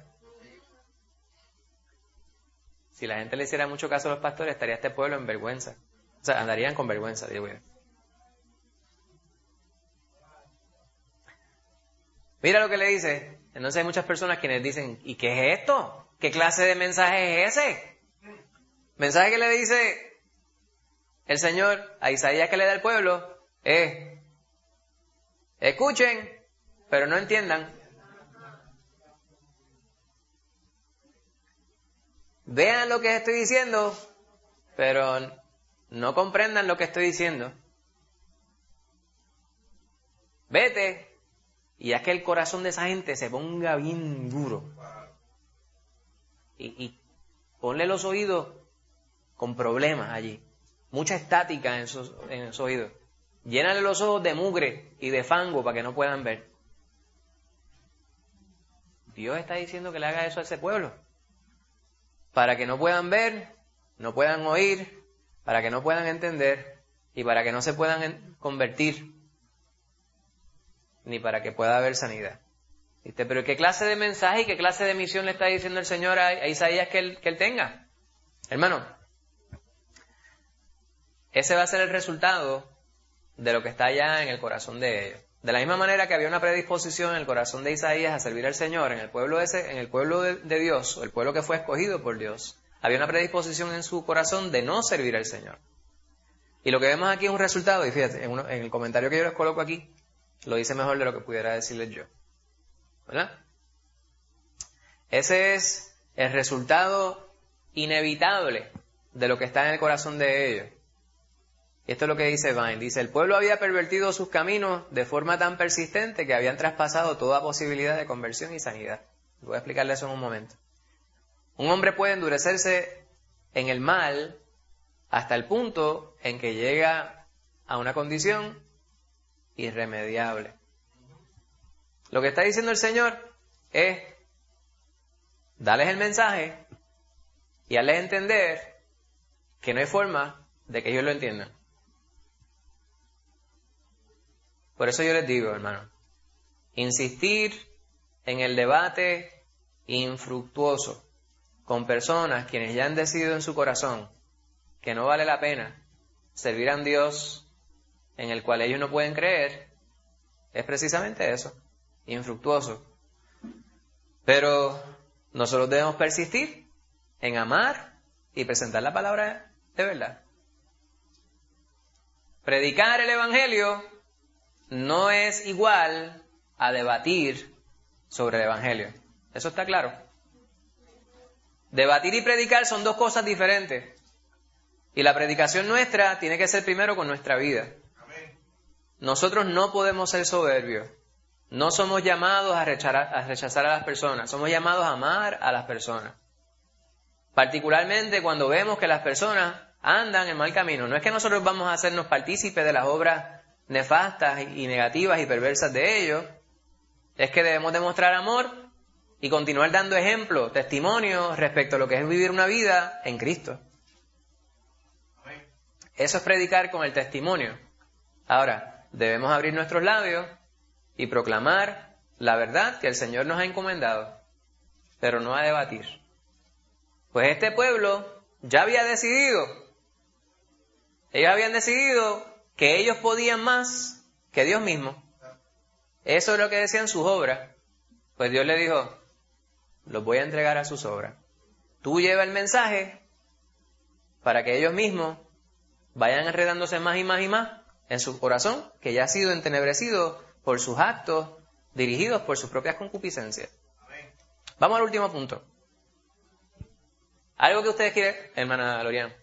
Si la gente le hiciera mucho caso a los pastores, estaría este pueblo en vergüenza. O sea, andarían con vergüenza, digo yo. Mira lo que le dice. Entonces hay muchas personas quienes dicen, ¿y qué es esto? ¿Qué clase de mensaje es ese? Mensaje que le dice el Señor a Isaías que le da al pueblo es, escuchen, pero no entiendan. Vean lo que estoy diciendo, pero no comprendan lo que estoy diciendo. Vete y haz que el corazón de esa gente se ponga bien duro. Y, y ponle los oídos con problemas allí. Mucha estática en esos, en esos oídos. Llénale los ojos de mugre y de fango para que no puedan ver. Dios está diciendo que le haga eso a ese pueblo. Para que no puedan ver, no puedan oír, para que no puedan entender y para que no se puedan convertir. Ni para que pueda haber sanidad. ¿Viste? Pero ¿qué clase de mensaje y qué clase de misión le está diciendo el Señor a, a Isaías que él, que él tenga? Hermano, ese va a ser el resultado de lo que está allá en el corazón de ellos. De la misma manera que había una predisposición en el corazón de Isaías a servir al Señor, en el pueblo ese, en el pueblo de, de Dios, o el pueblo que fue escogido por Dios, había una predisposición en su corazón de no servir al Señor. Y lo que vemos aquí es un resultado, y fíjate, en, uno, en el comentario que yo les coloco aquí, lo dice mejor de lo que pudiera decirles yo. ¿Verdad? Ese es el resultado inevitable de lo que está en el corazón de ellos. Y esto es lo que dice Vine. Dice, el pueblo había pervertido sus caminos de forma tan persistente que habían traspasado toda posibilidad de conversión y sanidad. Voy a explicarle eso en un momento. Un hombre puede endurecerse en el mal hasta el punto en que llega a una condición irremediable. Lo que está diciendo el Señor es, dales el mensaje y hazles entender que no hay forma de que ellos lo entiendan. Por eso yo les digo, hermano, insistir en el debate infructuoso con personas quienes ya han decidido en su corazón que no vale la pena servir a un Dios en el cual ellos no pueden creer, es precisamente eso, infructuoso. Pero nosotros debemos persistir en amar y presentar la palabra de verdad. Predicar el Evangelio no es igual a debatir sobre el Evangelio. ¿Eso está claro? Debatir y predicar son dos cosas diferentes. Y la predicación nuestra tiene que ser primero con nuestra vida. Nosotros no podemos ser soberbios. No somos llamados a rechazar, a rechazar a las personas. Somos llamados a amar a las personas. Particularmente cuando vemos que las personas andan en mal camino. No es que nosotros vamos a hacernos partícipes de las obras nefastas y negativas y perversas de ellos. Es que debemos demostrar amor y continuar dando ejemplo, testimonio respecto a lo que es vivir una vida en Cristo. Eso es predicar con el testimonio. Ahora, debemos abrir nuestros labios y proclamar la verdad que el Señor nos ha encomendado, pero no a debatir. Pues este pueblo ya había decidido, ellos habían decidido que ellos podían más que Dios mismo. Eso es lo que decían sus obras. Pues Dios le dijo, los voy a entregar a sus obras. Tú lleva el mensaje para que ellos mismos vayan enredándose más y más y más en su corazón, que ya ha sido entenebrecido por sus actos, dirigidos por sus propias concupiscencias. Vamos al último punto. ¿Algo que ustedes quieren, hermana Loriana?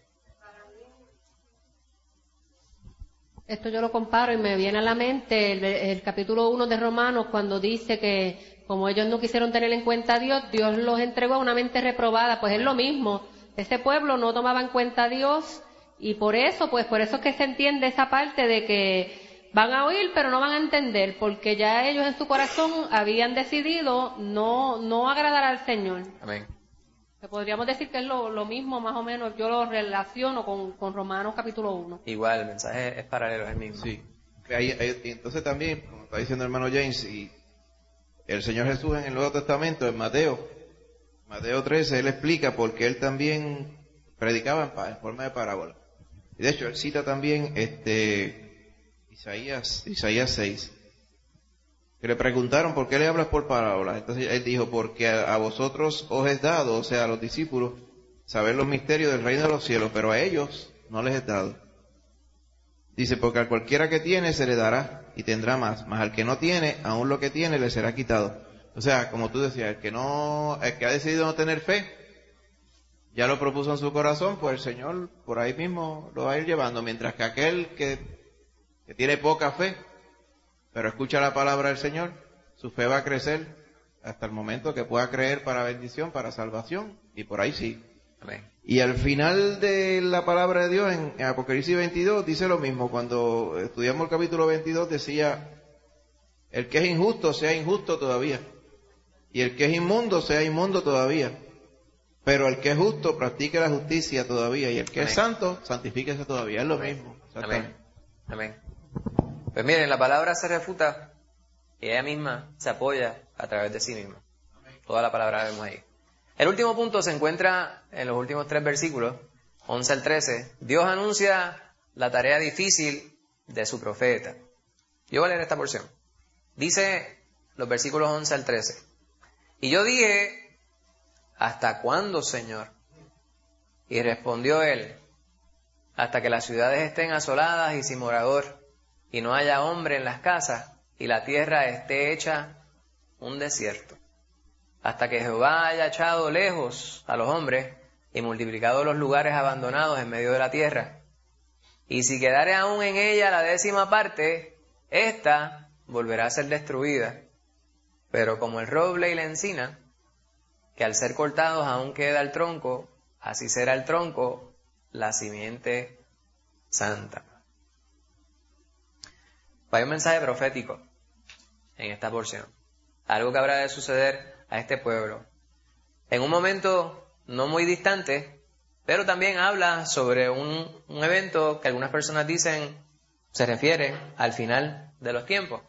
Esto yo lo comparo y me viene a la mente el, el capítulo uno de Romanos, cuando dice que como ellos no quisieron tener en cuenta a Dios, Dios los entregó a una mente reprobada. Pues es lo mismo. Ese pueblo no tomaba en cuenta a Dios y por eso, pues por eso es que se entiende esa parte de que van a oír pero no van a entender, porque ya ellos en su corazón habían decidido no, no agradar al Señor. Amén. Que podríamos decir que es lo, lo mismo, más o menos, yo lo relaciono con, con Romanos capítulo uno. Igual, el mensaje es paralelo, es el mismo. Sí. Hay, hay, entonces también, como está diciendo el hermano James, y el Señor Jesús en el Nuevo Testamento, en Mateo, Mateo trece, Él explica porque Él también predicaba en, en forma de parábola. Y de hecho, Él cita también este Isaías, Isaías seis. Que le preguntaron, ¿por qué le hablas por parábolas? Entonces él dijo, porque a, a vosotros os es dado, o sea, a los discípulos, saber los misterios del reino de los cielos, pero a ellos no les es dado. Dice, porque a cualquiera que tiene se le dará y tendrá más, mas al que no tiene, aún lo que tiene le será quitado. O sea, como tú decías, el que no, el que ha decidido no tener fe, ya lo propuso en su corazón, pues el Señor por ahí mismo lo va a ir llevando, mientras que aquel que, que tiene poca fe, pero escucha la palabra del Señor, su fe va a crecer hasta el momento que pueda creer para bendición, para salvación, y por ahí sí. Amén. Y al final de la palabra de Dios, en, en Apocalipsis veintidós, dice lo mismo. Cuando estudiamos el capítulo veintidós, decía, el que es injusto, sea injusto todavía. Y el que es inmundo, sea inmundo todavía. Pero el que es justo, practique la justicia todavía. Y el que Amén. Es santo, santifíquese todavía. Es lo Amén. mismo. Amén. Amén. Pues miren, la palabra se refuta y ella misma se apoya a través de sí misma. Toda la palabra la vemos ahí. El último punto se encuentra en los últimos tres versículos, once al trece. Dios anuncia la tarea difícil de su profeta. Yo voy a leer esta porción. Dice los versículos once al trece. Y yo dije, ¿hasta cuándo, Señor? Y respondió él, hasta que las ciudades estén asoladas y sin morador, y no haya hombre en las casas, y la tierra esté hecha un desierto. Hasta que Jehová haya echado lejos a los hombres y multiplicado los lugares abandonados en medio de la tierra. Y si quedare aún en ella la décima parte, ésta volverá a ser destruida. Pero como el roble y la encina, que al ser cortados aún queda el tronco, así será el tronco, la simiente santa. Hay un mensaje profético en esta porción. Algo que habrá de suceder a este pueblo. En un momento no muy distante, pero también habla sobre un, un evento que algunas personas dicen se refiere al final de los tiempos.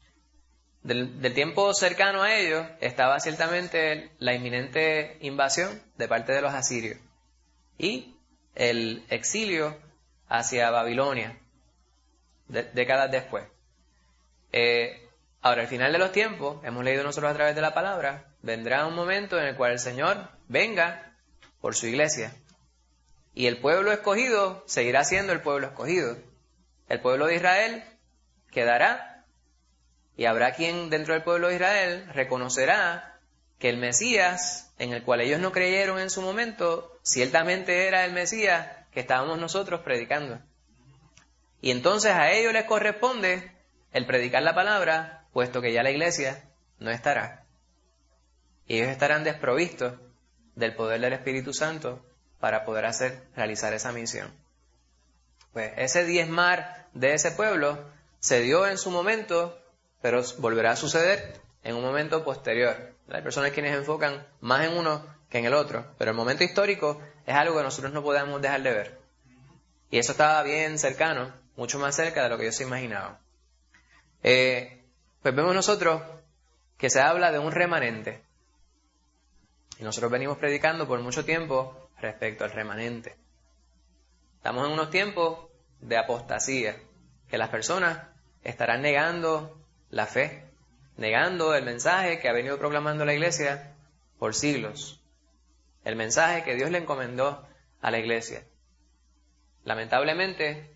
Del, del tiempo cercano a ellos estaba ciertamente la inminente invasión de parte de los asirios y el exilio hacia Babilonia, de, décadas después. Eh, ahora, al final de los tiempos, hemos leído nosotros a través de la palabra, vendrá un momento en el cual el Señor venga por su iglesia. Y el pueblo escogido seguirá siendo el pueblo escogido. El pueblo de Israel quedará, y habrá quien dentro del pueblo de Israel reconocerá que el Mesías, en el cual ellos no creyeron en su momento, ciertamente era el Mesías que estábamos nosotros predicando. Y entonces a ellos les corresponde el predicar la palabra, puesto que ya la iglesia no estará. Y ellos estarán desprovistos del poder del Espíritu Santo para poder hacer, realizar esa misión. Pues ese diezmar de ese pueblo se dio en su momento, pero volverá a suceder en un momento posterior. Hay personas quienes enfocan más en uno que en el otro, pero el momento histórico es algo que nosotros no podemos dejar de ver. Y eso estaba bien cercano, mucho más cerca de lo que yo se imaginaba. Eh, pues vemos nosotros que se habla de un remanente. Y nosotros venimos predicando por mucho tiempo respecto al remanente. Estamos en unos tiempos de apostasía, que las personas estarán negando la fe, negando el mensaje que ha venido proclamando la iglesia por siglos. El mensaje que Dios le encomendó a la iglesia. Lamentablemente,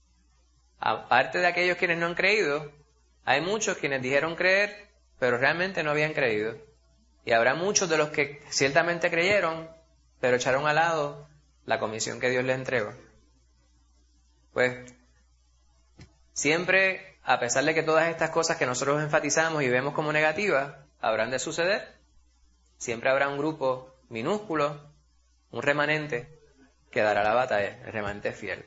aparte de aquellos quienes no han creído, hay muchos quienes dijeron creer, pero realmente no habían creído. Y habrá muchos de los que ciertamente creyeron, pero echaron al lado la comisión que Dios les entregó. Pues, siempre, a pesar de que todas estas cosas que nosotros enfatizamos y vemos como negativas, habrán de suceder, siempre habrá un grupo minúsculo, un remanente, que dará la batalla, el remanente fiel.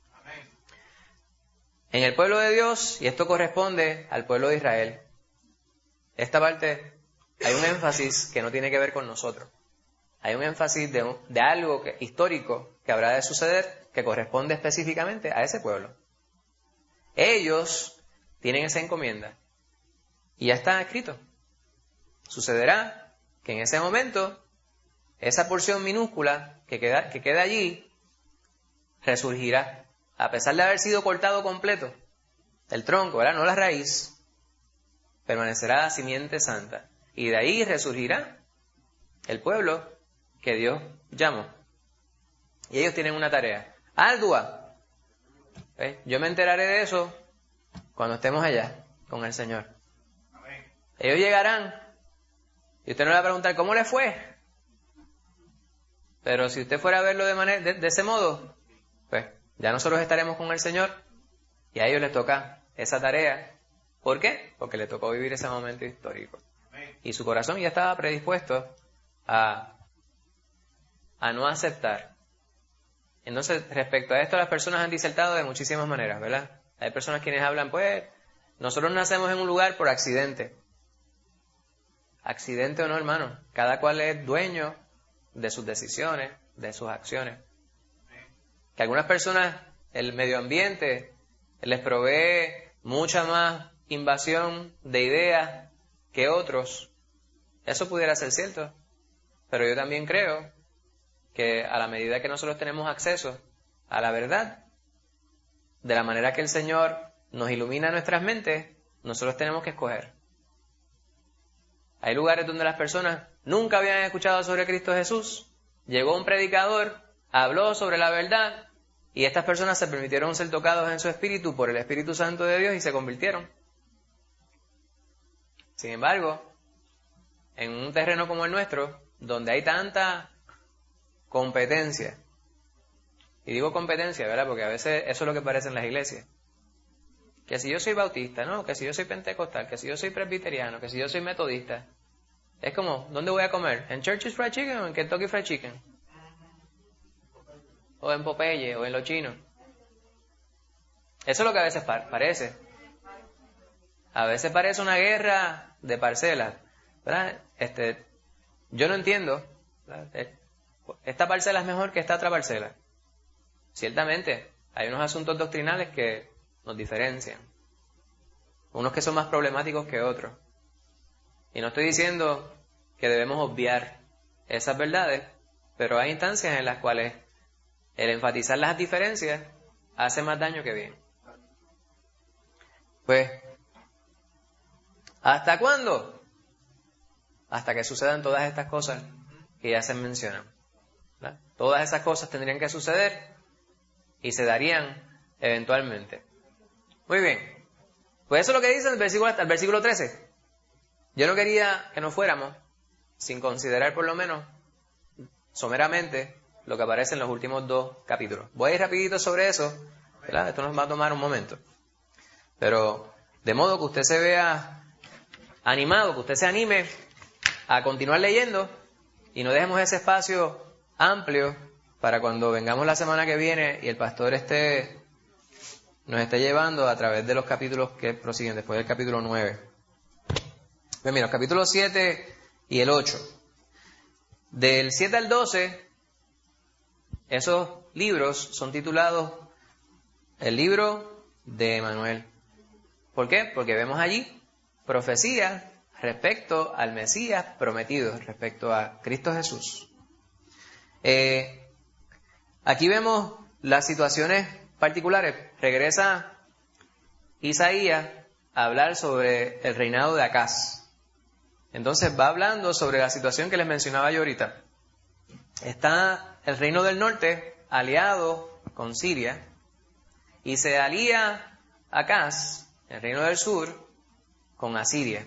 En el pueblo de Dios, y esto corresponde al pueblo de Israel, esta parte hay un énfasis que no tiene que ver con nosotros. Hay un énfasis de, un, de algo que, histórico que habrá de suceder que corresponde específicamente a ese pueblo. Ellos tienen esa encomienda y ya está escrito. Sucederá que en ese momento esa porción minúscula que queda, que queda allí resurgirá. A pesar de haber sido cortado completo, el tronco, ¿verdad? No la raíz, permanecerá la simiente santa. Y de ahí resurgirá el pueblo que Dios llamó. Y ellos tienen una tarea ardua. ¿Eh? Yo me enteraré de eso cuando estemos allá con el Señor. Ellos llegarán y usted no le va a preguntar ¿cómo le fue? Pero si usted fuera a verlo de, manera, de, de ese modo, pues ya nosotros estaremos con el Señor y a ellos les toca esa tarea ¿Por qué? Porque le tocó vivir ese momento histórico. Y su corazón ya estaba predispuesto a, a no aceptar. Entonces, respecto a esto, las personas han disertado de muchísimas maneras, ¿verdad? Hay personas quienes hablan, pues, nosotros nacemos en un lugar por accidente. Accidente o no, hermano. Cada cual es dueño de sus decisiones, de sus acciones. Que algunas personas, el medio ambiente, les provee mucha más invasión de ideas que otros. Eso pudiera ser cierto. Pero yo también creo que a la medida que nosotros tenemos acceso a la verdad, de la manera que el Señor nos ilumina nuestras mentes, nosotros tenemos que escoger. Hay lugares donde las personas nunca habían escuchado sobre Cristo Jesús. Llegó un predicador, habló sobre la verdad, y estas personas se permitieron ser tocados en su espíritu por el Espíritu Santo de Dios y se convirtieron. Sin embargo, en un terreno como el nuestro, donde hay tanta competencia, y digo competencia, ¿verdad? Porque a veces eso es lo que parece en las iglesias. Que si yo soy bautista, ¿no? Que si yo soy pentecostal, que si yo soy presbiteriano, que si yo soy metodista. Es como, ¿dónde voy a comer? ¿En Church's Fried Chicken o en Kentucky Fried Chicken? O en Popeye, o en Los Chinos. Eso es lo que a veces par- parece. A veces parece una guerra de parcelas, ¿verdad? Este, yo no entiendo, ¿verdad? Esta parcela es mejor que esta otra parcela. Ciertamente, hay unos asuntos doctrinales que nos diferencian. Unos que son más problemáticos que otros. Y no estoy diciendo que debemos obviar esas verdades, pero hay instancias en las cuales el enfatizar las diferencias hace más daño que bien. Pues, ¿hasta cuándo? Hasta que sucedan todas estas cosas que ya se mencionan, ¿verdad? Todas esas cosas tendrían que suceder y se darían eventualmente. Muy bien. Pues eso es lo que dice el versículo, hasta el versículo trece. Yo no quería que nos fuéramos sin considerar por lo menos someramente lo que aparece en los últimos dos capítulos. Voy a ir rapidito sobre eso, ¿verdad? Esto nos va a tomar un momento. Pero de modo que usted se vea animado, que usted se anime a continuar leyendo y no dejemos ese espacio amplio para cuando vengamos la semana que viene y el pastor esté, nos esté llevando a través de los capítulos que prosiguen después del capítulo nueve. Pues mira, los capítulos siete y el ocho. Del siete al doce, esos libros son titulados el libro de Emanuel. ¿Por qué? Porque vemos allí profecías respecto al Mesías prometido, respecto a Cristo Jesús. Eh, aquí vemos las situaciones particulares. Regresa Isaías a hablar sobre el reinado de Acaz. Entonces va hablando sobre la situación que les mencionaba yo ahorita. Está el reino del norte aliado con Siria y se alía Acaz, el reino del sur, con Asiria.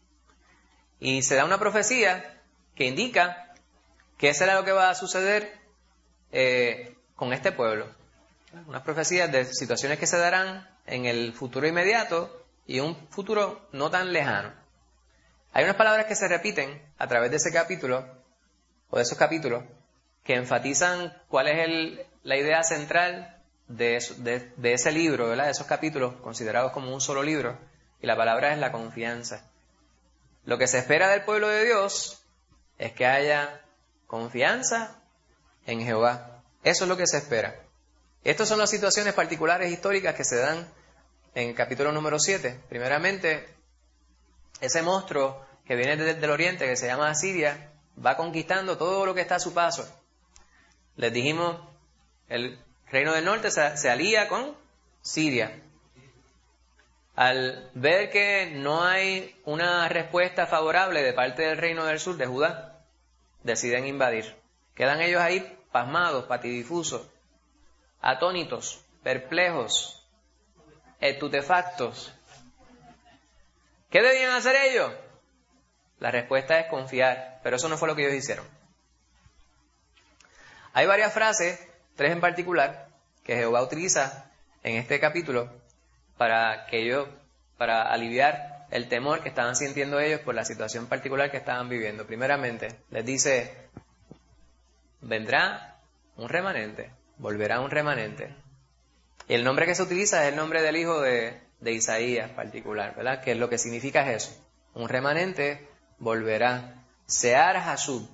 Y se da una profecía que indica que eso será lo que va a suceder eh, con este pueblo. Unas profecías de situaciones que se darán en el futuro inmediato y un futuro no tan lejano. Hay unas palabras que se repiten a través de ese capítulo, o de esos capítulos, que enfatizan cuál es el, la idea central de, eso, de, de ese libro, ¿verdad? De esos capítulos considerados como un solo libro, y la palabra es la confianza. Lo que se espera del pueblo de Dios es que haya confianza en Jehová. Eso es lo que se espera. Estas son las situaciones particulares históricas que se dan en el capítulo número siete. Primeramente, ese monstruo que viene desde el oriente, que se llama Asiria, va conquistando todo lo que está a su paso. Les dijimos, el reino del norte se, se alía con Siria. Al ver que no hay una respuesta favorable de parte del reino del sur, de Judá, deciden invadir. Quedan ellos ahí pasmados, patidifusos, atónitos, perplejos, estupefactos. ¿Qué debían hacer ellos? La respuesta es confiar, pero eso no fue lo que ellos hicieron. Hay varias frases, tres en particular, que Jehová utiliza en este capítulo para que ellos, para para aliviar el temor que estaban sintiendo ellos por la situación particular que estaban viviendo. Primeramente, les dice, vendrá un remanente, volverá un remanente. Y el nombre que se utiliza es el nombre del hijo de, de Isaías particular, ¿verdad? Que es lo que significa es eso. Un remanente volverá. Sear Hasub.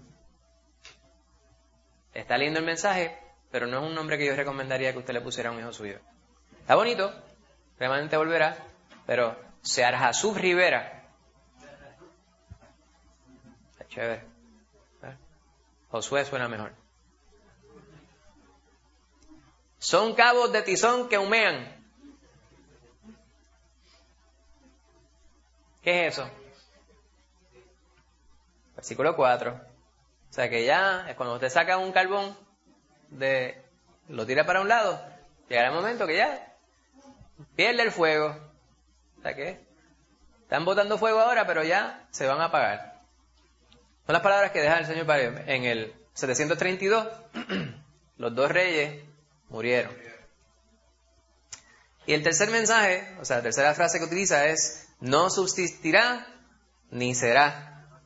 Está lindo el mensaje, pero no es un nombre que yo recomendaría que usted le pusiera a un hijo suyo. Está bonito, remanente volverá, pero Sear Hasub Rivera. Está chévere. ¿Eh? Josué suena mejor. Son cabos de tizón que humean. ¿Qué es eso? Versículo cuatro. O sea que ya, es cuando usted saca un carbón, de, lo tira para un lado, llegará el momento que ya pierde el fuego. O sea que están botando fuego ahora, pero ya se van a apagar. Son las palabras que deja el Señor para ellos. En el setecientos treinta y dos, los dos reyes murieron. Y el tercer mensaje, o sea, la tercera frase que utiliza es, no subsistirá ni será.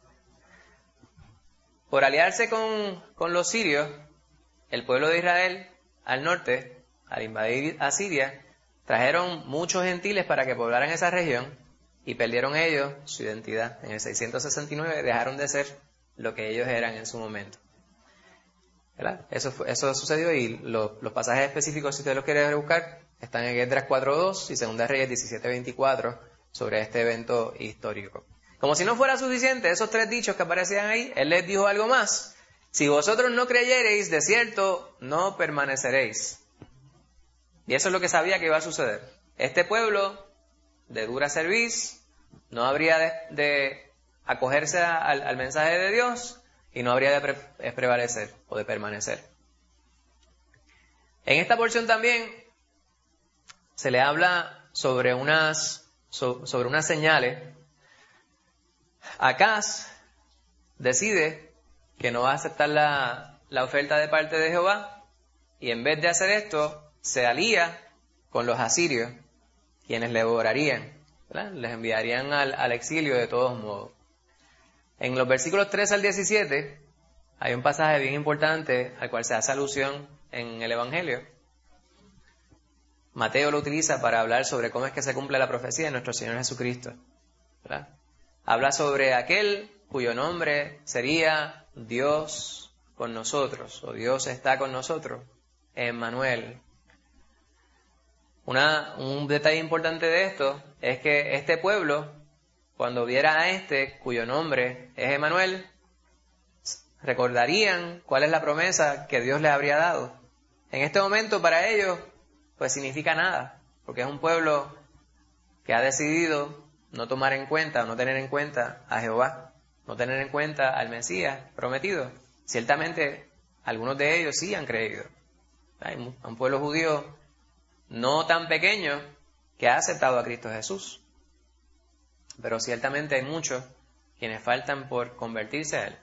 Por aliarse con, con los sirios, el pueblo de Israel al norte, al invadir a Siria, trajeron muchos gentiles para que poblaran esa región y perdieron ellos su identidad. En el seiscientos sesenta y nueve dejaron de ser lo que ellos eran en su momento. ¿Verdad? Eso, fue, eso sucedió y lo, los pasajes específicos, si usted los quiere buscar, están en Esdras cuatro dos y Segunda Reyes diecisiete veinticuatro sobre este evento histórico. Como si no fuera suficiente, esos tres dichos que aparecían ahí, Él les dijo algo más. Si vosotros no creyereis, de cierto, no permaneceréis. Y eso es lo que sabía que iba a suceder. Este pueblo, de dura cerviz, no habría de, de acogerse a, al, al mensaje de Dios y no habría de pre, prevalecer o de permanecer. En esta porción también se le habla sobre unas, so, sobre unas señales. Acaz decide que no va a aceptar la, la oferta de parte de Jehová y en vez de hacer esto se alía con los asirios, quienes le devorarían, ¿verdad? Les enviarían al, al exilio de todos modos. En los versículos trece al diecisiete hay un pasaje bien importante al cual se hace alusión en el Evangelio. Mateo lo utiliza para hablar sobre cómo es que se cumple la profecía de nuestro Señor Jesucristo, ¿verdad? Habla sobre aquel cuyo nombre sería Dios con nosotros, o Dios está con nosotros, Emmanuel. Una, un detalle importante de esto es que este pueblo, cuando viera a este cuyo nombre es Emmanuel, recordarían cuál es la promesa que Dios les habría dado. En este momento para ellos, pues significa nada, porque es un pueblo que ha decidido no tomar en cuenta o no tener en cuenta a Jehová, no tener en cuenta al Mesías prometido. Ciertamente, algunos de ellos sí han creído. Hay un pueblo judío no tan pequeño que ha aceptado a Cristo Jesús. Pero ciertamente hay muchos quienes faltan por convertirse a Él.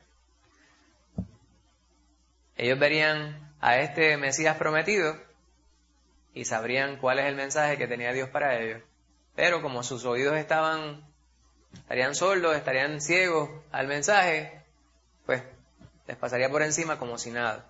Ellos verían a este Mesías prometido y sabrían cuál es el mensaje que tenía Dios para ellos. Pero como sus oídos estaban, estarían sordos, estarían ciegos al mensaje, pues les pasaría por encima como si nada.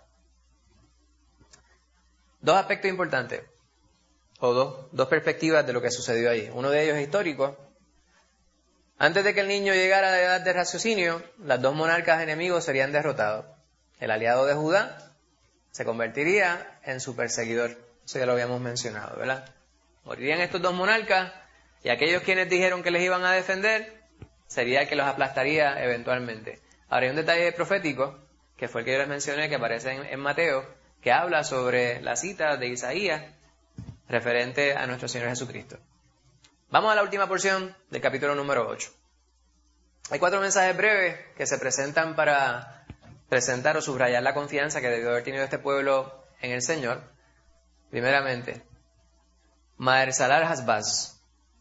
Dos aspectos importantes, o dos, dos perspectivas de lo que sucedió ahí. Uno de ellos es histórico. Antes de que el niño llegara a la edad de raciocinio, las dos monarcas enemigos serían derrotados. El aliado de Judá se convertiría en su perseguidor. Eso ya lo habíamos mencionado, ¿verdad? Morirían estos dos monarcas y aquellos quienes dijeron que les iban a defender, sería el que los aplastaría eventualmente. Ahora hay un detalle profético, que fue el que yo les mencioné, que aparece en, en Mateo, que habla sobre la cita de Isaías referente a nuestro Señor Jesucristo. Vamos a la última porción del capítulo número ocho. Hay cuatro mensajes breves que se presentan para presentar o subrayar la confianza que debió haber tenido este pueblo en el Señor. Primeramente, Maher-Shalal Hasbaz.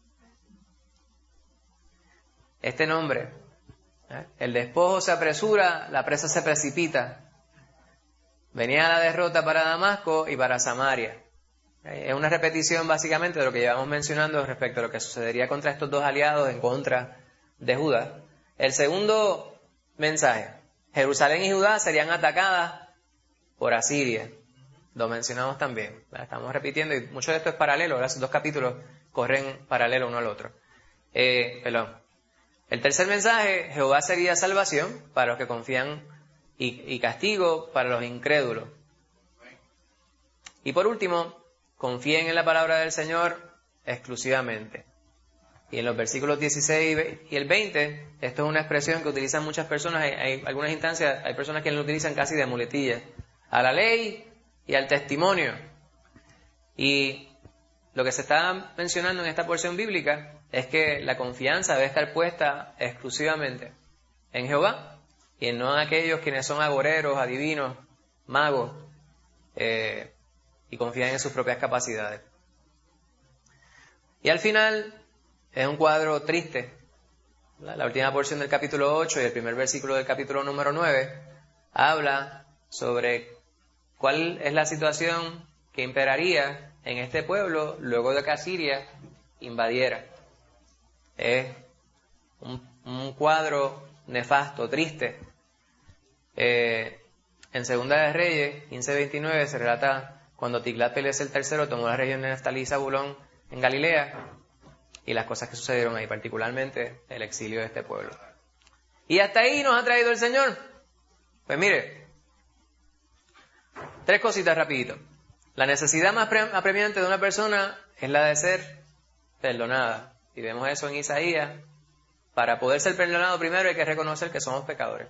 Este nombre, ¿eh? El despojo se apresura, la presa se precipita. Venía la derrota para Damasco y para Samaria. Es una repetición básicamente de lo que llevamos mencionando respecto a lo que sucedería contra estos dos aliados en contra de Judá. El segundo mensaje, Jerusalén y Judá serían atacadas por Asiria. Lo mencionamos también, ¿verdad? Estamos repitiendo y mucho de esto es paralelo, ¿verdad? Esos dos capítulos corren paralelo uno al otro. Eh, perdón. El tercer mensaje, Jehová sería salvación para los que confían y, y castigo para los incrédulos. Y por último, confíen en la palabra del Señor exclusivamente. Y en los versículos dieciséis y el veinte, esto es una expresión que utilizan muchas personas, hay, hay algunas instancias, hay personas que lo utilizan casi de muletilla, a la ley y al testimonio. Y lo que se está mencionando en esta porción bíblica es que la confianza debe estar puesta exclusivamente en Jehová y no en aquellos quienes son agoreros, adivinos, magos, eh, y confían en sus propias capacidades. Y al final es un cuadro triste. La última porción del capítulo ocho y el primer versículo del capítulo número nueve habla sobre cuál es la situación que imperaría en este pueblo luego de que Asiria invadiera. Es un, un cuadro nefasto, triste. Eh, en Segunda de Reyes, quince veintinueve, se relata cuando Tiglat-Pileser el tercero tomó la región de Neftalí y Zabulón en Galilea y las cosas que sucedieron ahí, particularmente el exilio de este pueblo. Y hasta ahí nos ha traído el Señor. Pues mire, tres cositas rapidito. La necesidad más apremiante de una persona es la de ser perdonada. Y vemos eso en Isaías. Para poder ser perdonado primero hay que reconocer que somos pecadores.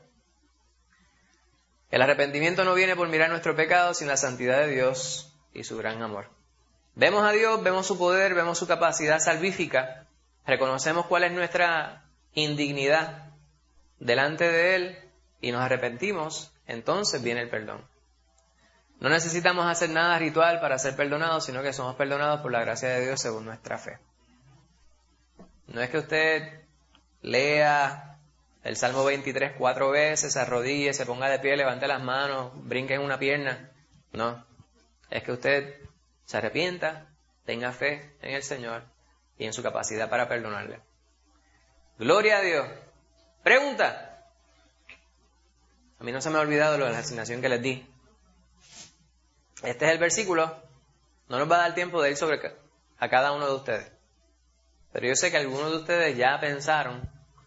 El arrepentimiento no viene por mirar nuestro pecado, sino la santidad de Dios y su gran amor. Vemos a Dios, vemos su poder, vemos su capacidad salvífica, reconocemos cuál es nuestra indignidad delante de Él y nos arrepentimos, entonces viene el perdón. No necesitamos hacer nada ritual para ser perdonados, sino que somos perdonados por la gracia de Dios según nuestra fe. No es que usted lea el Salmo veintitrés cuatro veces, se arrodille, se ponga de pie, levante las manos, brinque en una pierna. No, es que usted se arrepienta, tenga fe en el Señor y en su capacidad para perdonarle. Gloria a Dios. Pregunta. A mí no se me ha olvidado lo de la asignación que les di. Este es el versículo. No nos va a dar tiempo de ir sobre a cada uno de ustedes. Pero yo sé que algunos de ustedes ya pensaron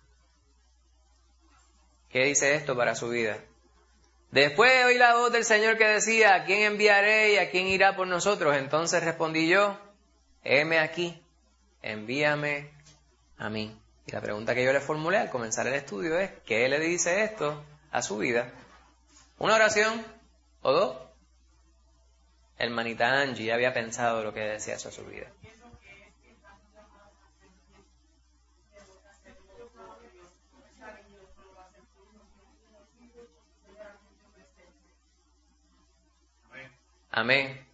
qué dice esto para su vida. Después oí la voz del Señor que decía, ¿a quién enviaré y a quién irá por nosotros? Entonces respondí yo, heme aquí, envíame a mí. Y la pregunta que yo le formulé al comenzar el estudio es, ¿qué le dice esto a su vida? ¿Una oración o dos? Hermanita Angie ya había pensado lo que decía eso a su vida. Amén.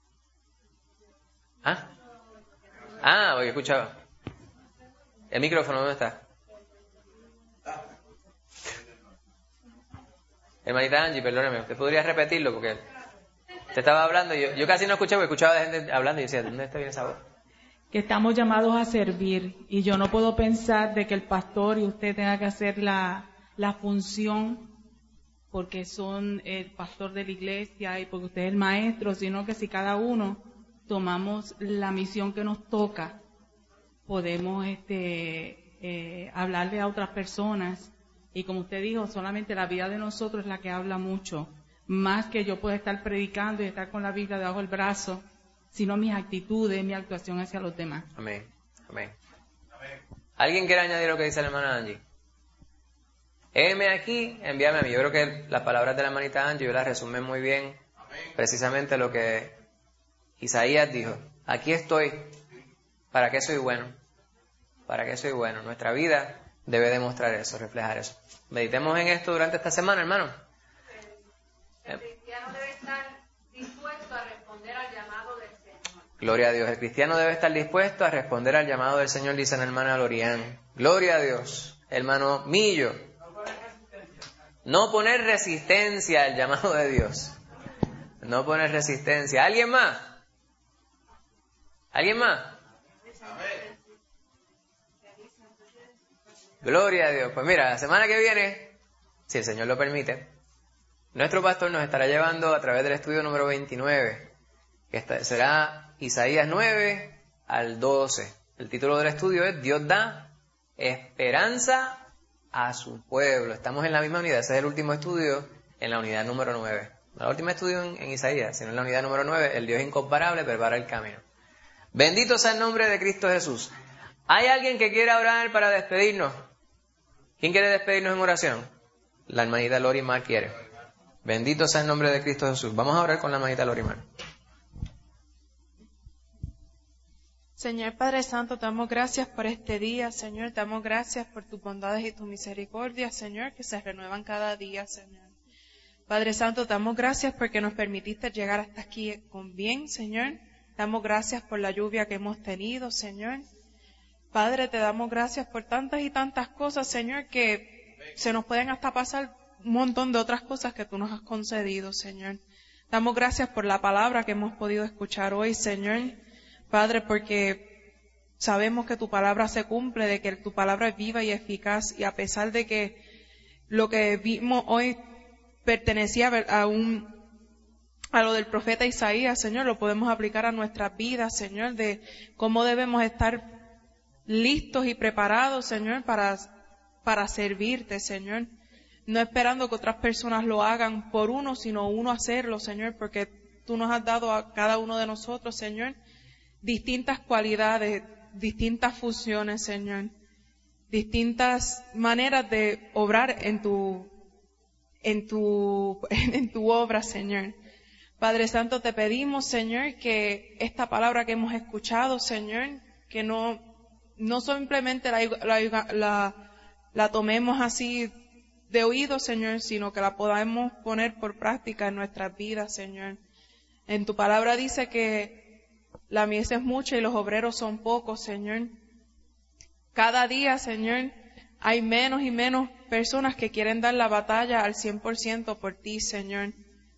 ¿Ah? Ah, oye, escuchaba. ¿El micrófono dónde está? Hermanita Angie, perdóneme, ¿usted podría repetirlo? Porque te estaba hablando y yo, yo casi no escuchaba, escuchaba de gente hablando y decía, ¿dónde está bien esa voz? Que estamos llamados a servir y yo no puedo pensar de que el pastor y usted tenga que hacer la, la función porque son el pastor de la iglesia y porque usted es el maestro, sino que si cada uno tomamos la misión que nos toca, podemos este, eh, hablarle a otras personas. Y como usted dijo, solamente la vida de nosotros es la que habla mucho, más que yo pueda estar predicando y estar con la Biblia debajo del brazo, sino mis actitudes, mi actuación hacia los demás. Amén. Amén. ¿Alguien quiere añadir lo que dice la hermana Angie? Heme aquí, envíame a mí. Yo creo que las palabras de la hermanita Angie, yo las resumen muy bien. Precisamente lo que Isaías dijo. Aquí estoy. ¿Para qué soy bueno? ¿Para qué soy bueno? Nuestra vida debe demostrar eso, reflejar eso. Meditemos en esto durante esta semana, hermano. El cristiano debe estar dispuesto a responder al llamado del Señor. Gloria a Dios. El cristiano debe estar dispuesto a responder al llamado del Señor, dice la hermana Lorian. Gloria a Dios. Hermano Millo. No poner resistencia al llamado de Dios. No poner resistencia. ¿Alguien más? ¿Alguien más? Gloria a Dios. Pues mira, la semana que viene, si el Señor lo permite, nuestro pastor nos estará llevando a través del estudio número veintinueve, que será Isaías nueve al doce. El título del estudio es Dios da esperanza a su pueblo. Estamos en la misma unidad, ese es el último estudio en la unidad número nueve. No el último estudio en, en Isaías, sino en la unidad número nueve, el Dios incomparable prepara el camino. Bendito sea el nombre de Cristo Jesús. ¿Hay alguien que quiera orar para despedirnos? ¿Quién quiere despedirnos en oración? La hermanita Lori Mar quiere. Bendito sea el nombre de Cristo Jesús. Vamos a orar con la hermanita Lori Mar. Señor Padre Santo, te damos gracias por este día, Señor. Te damos gracias por tus bondades y tus misericordias, Señor, que se renuevan cada día, Señor. Padre Santo, te damos gracias porque nos permitiste llegar hasta aquí con bien, Señor. Te damos gracias por la lluvia que hemos tenido, Señor. Padre, te damos gracias por tantas y tantas cosas, Señor, que se nos pueden hasta pasar un montón de otras cosas que tú nos has concedido, Señor. Damos gracias por la palabra que hemos podido escuchar hoy, Señor. Padre, porque sabemos que tu palabra se cumple, de que tu palabra es viva y eficaz, y a pesar de que lo que vimos hoy pertenecía a un a lo del profeta Isaías, Señor, lo podemos aplicar a nuestras vidas, Señor, de cómo debemos estar listos y preparados, Señor, para, para servirte, Señor. No esperando que otras personas lo hagan por uno, sino uno hacerlo, Señor, porque tú nos has dado a cada uno de nosotros, Señor, distintas cualidades, distintas funciones, Señor, distintas maneras de obrar en tu, en tu, en tu obra, Señor. Padre Santo, te pedimos, Señor, que esta palabra que hemos escuchado, Señor, que no, no simplemente la, la, la, la tomemos así de oído, Señor, sino que la podamos poner por práctica en nuestras vidas, Señor. En tu palabra dice que la mies es mucha y los obreros son pocos, Señor. Cada día, Señor, hay menos y menos personas que quieren dar la batalla al cien por ciento por ti, Señor.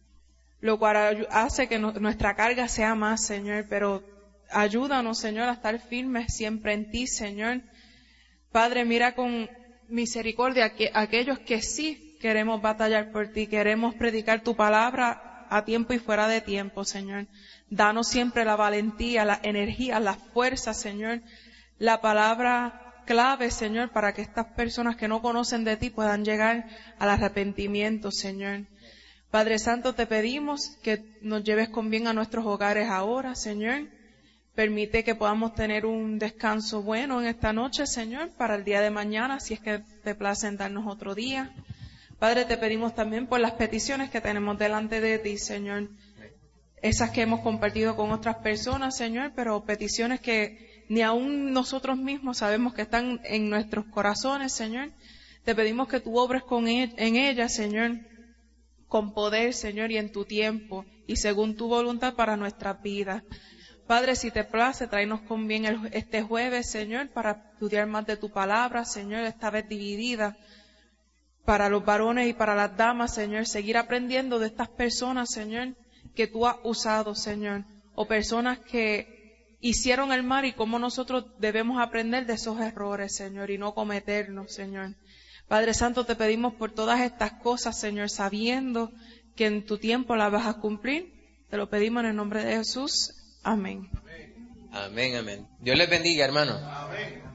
Lo cual hace que no, nuestra carga sea más, Señor, pero ayúdanos, Señor, a estar firmes siempre en ti, Señor. Padre, mira con misericordia a aquellos que sí queremos batallar por ti, queremos predicar tu palabra a tiempo y fuera de tiempo, Señor. Danos siempre la valentía, la energía, la fuerza, Señor, la palabra clave, Señor, para que estas personas que no conocen de ti puedan llegar al arrepentimiento, Señor. Padre Santo, te pedimos que nos lleves con bien a nuestros hogares ahora, Señor. Permite que podamos tener un descanso bueno en esta noche, Señor, para el día de mañana, si es que te place en darnos otro día. Padre, te pedimos también por las peticiones que tenemos delante de ti, Señor. Esas que hemos compartido con otras personas, Señor, pero peticiones que ni aún nosotros mismos sabemos que están en nuestros corazones, Señor. Te pedimos que tú obres con e- en ellas, Señor, con poder, Señor, y en tu tiempo, y según tu voluntad para nuestras vidas. Padre, si te place, tráenos con bien el, este jueves, Señor, para estudiar más de tu palabra, Señor, esta vez dividida, para los varones y para las damas, Señor, seguir aprendiendo de estas personas, Señor, que tú has usado, Señor, o personas que hicieron el mal y cómo nosotros debemos aprender de esos errores, Señor, y no cometerlos, Señor. Padre Santo, te pedimos por todas estas cosas, Señor, sabiendo que en tu tiempo las vas a cumplir. Te lo pedimos en el nombre de Jesús. Amén. Amén, amén. Dios les bendiga, hermano. Amén.